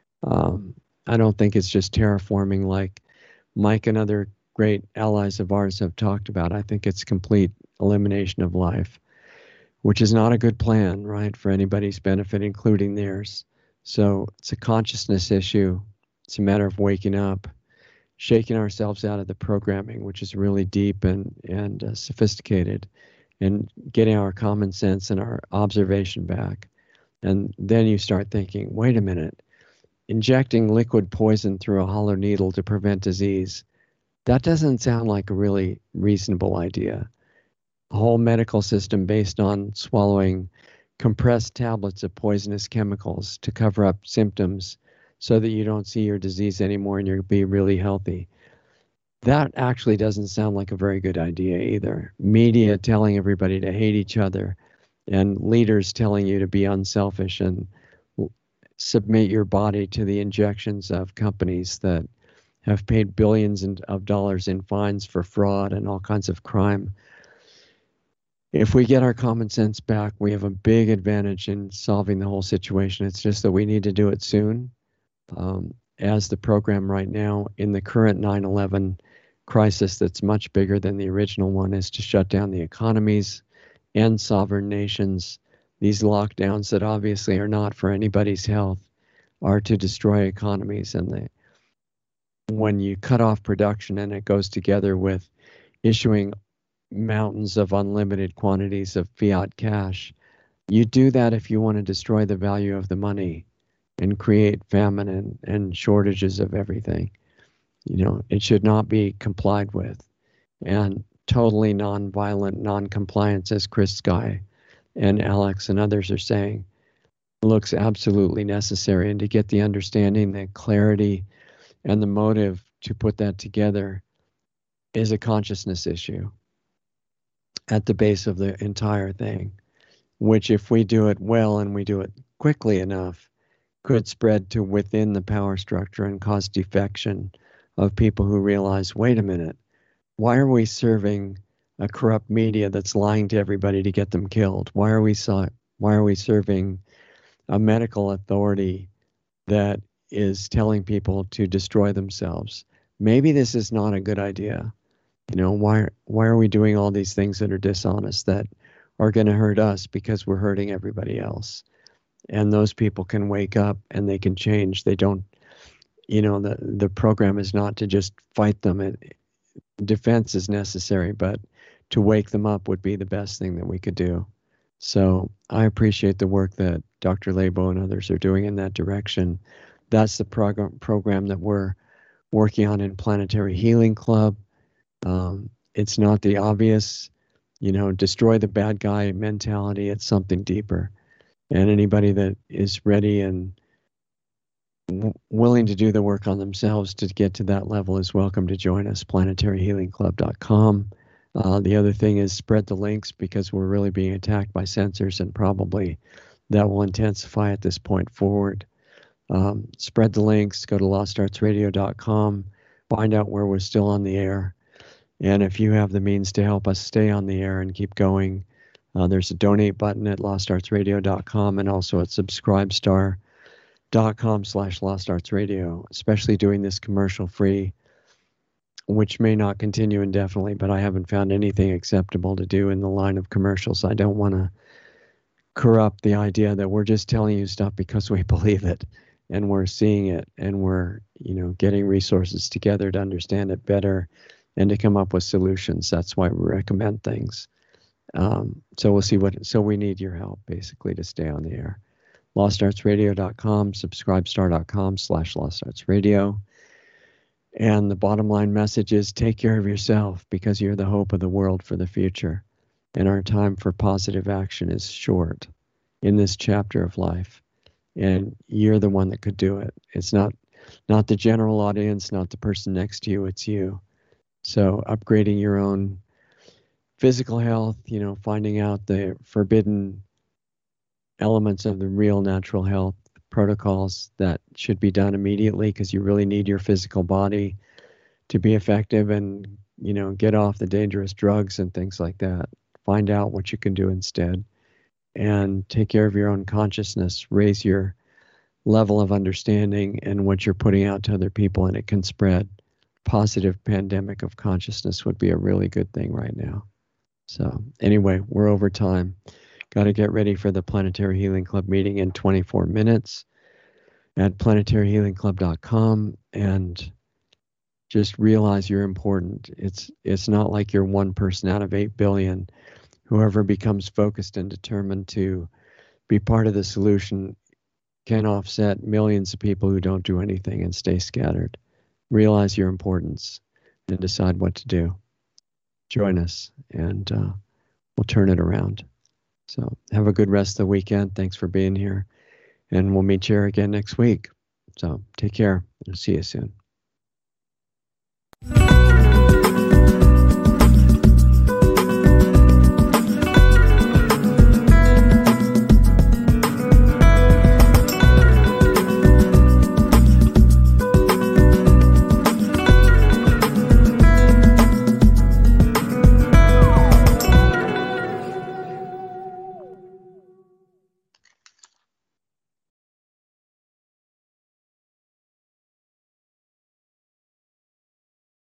Speaker 1: I don't think it's just terraforming like Mike and other great allies of ours have talked about. I think it's complete elimination of life, which is not a good plan, right, for anybody's benefit, including theirs. So it's a consciousness issue. It's a matter of waking up, shaking ourselves out of the programming, which is really deep and sophisticated, and getting our common sense and our observation back. And then you start thinking, wait a minute, injecting liquid poison through a hollow needle to prevent disease, that doesn't sound like a really reasonable idea. A whole medical system based on swallowing compressed tablets of poisonous chemicals to cover up symptoms so that you don't see your disease anymore and you'll be really healthy. That actually doesn't sound like a very good idea either. Media telling everybody to hate each other and leaders telling you to be unselfish and submit your body to the injections of companies that have paid billions of dollars in fines for fraud and all kinds of crime. If we get our common sense back, we have a big advantage in solving the whole situation. It's just that we need to do it soon. As the program right now in the current 9/11 crisis that's much bigger than the original one is to shut down the economies and sovereign nations. These lockdowns that obviously are not for anybody's health are to destroy economies. And when you cut off production and it goes together with issuing mountains of unlimited quantities of fiat cash, you do that if you want to destroy the value of the money and create famine and shortages of everything. You know, it should not be complied with. And totally non-violent non-compliance, as Chris Sky and Alex and others are saying, looks absolutely necessary. And to get the understanding, the clarity, and the motive to put that together is a consciousness issue at the base of the entire thing, which if we do it well and we do it quickly enough, could spread to within the power structure and cause defection of people who realize, wait a minute, why are we serving a corrupt media that's lying to everybody to get them killed? Why are we serving a medical authority that is telling people to destroy themselves? Maybe this is not a good idea. You know, why are we doing all these things that are dishonest, that are going to hurt us because we're hurting everybody else? And those people can wake up and they can change. They don't, you know, the program is not to just fight them. Defense is necessary, but to wake them up would be the best thing that we could do. So I appreciate the work that Dr. Labo and others are doing in that direction. That's the program that we're working on in Planetary Healing Club. It's not the obvious, you know, destroy the bad guy mentality. It's something deeper. And anybody that is ready and willing to do the work on themselves to get to that level is welcome to join us, planetaryhealingclub.com. The other thing is spread the links, because we're really being attacked by censors, and probably that will intensify at this point forward. Spread the links, go to lostartsradio.com, find out where we're still on the air. And if you have the means to help us stay on the air and keep going, there's a donate button at lostartsradio.com and also at subscribestar.com/lostartsradio, especially doing this commercial free, which may not continue indefinitely, but I haven't found anything acceptable to do in the line of commercials. I don't want to corrupt the idea that we're just telling you stuff because we believe it and we're seeing it and we're, you know, getting resources together to understand it better and to come up with solutions. That's why we recommend things. So we'll see so we need your help basically to stay on the air. LostArtsRadio.com, subscribestar.com/LostArtsRadio. And the bottom line message is take care of yourself, because you're the hope of the world for the future. And our time for positive action is short in this chapter of life. And you're the one that could do it. It's not the general audience, not the person next to you, it's you. So upgrading your own physical health, finding out the forbidden elements of the real natural health protocols that should be done immediately because you really need your physical body to be effective, and get off the dangerous drugs and things like that. Find out what you can do instead and take care of your own consciousness, raise your level of understanding and what you're putting out to other people, and it can spread. Positive pandemic of consciousness would be a really good thing right now. So anyway, we're over time. Got to get ready for the Planetary Healing Club meeting in 24 minutes at planetaryhealingclub.com, and just realize you're important. It's not like you're one person out of 8 billion. Whoever becomes focused and determined to be part of the solution can offset millions of people who don't do anything and stay scattered. Realize your importance and decide what to do. Join us, and we'll turn it around. So have a good rest of the weekend. Thanks for being here. And we'll meet you again next week. So take care. I'll see you soon.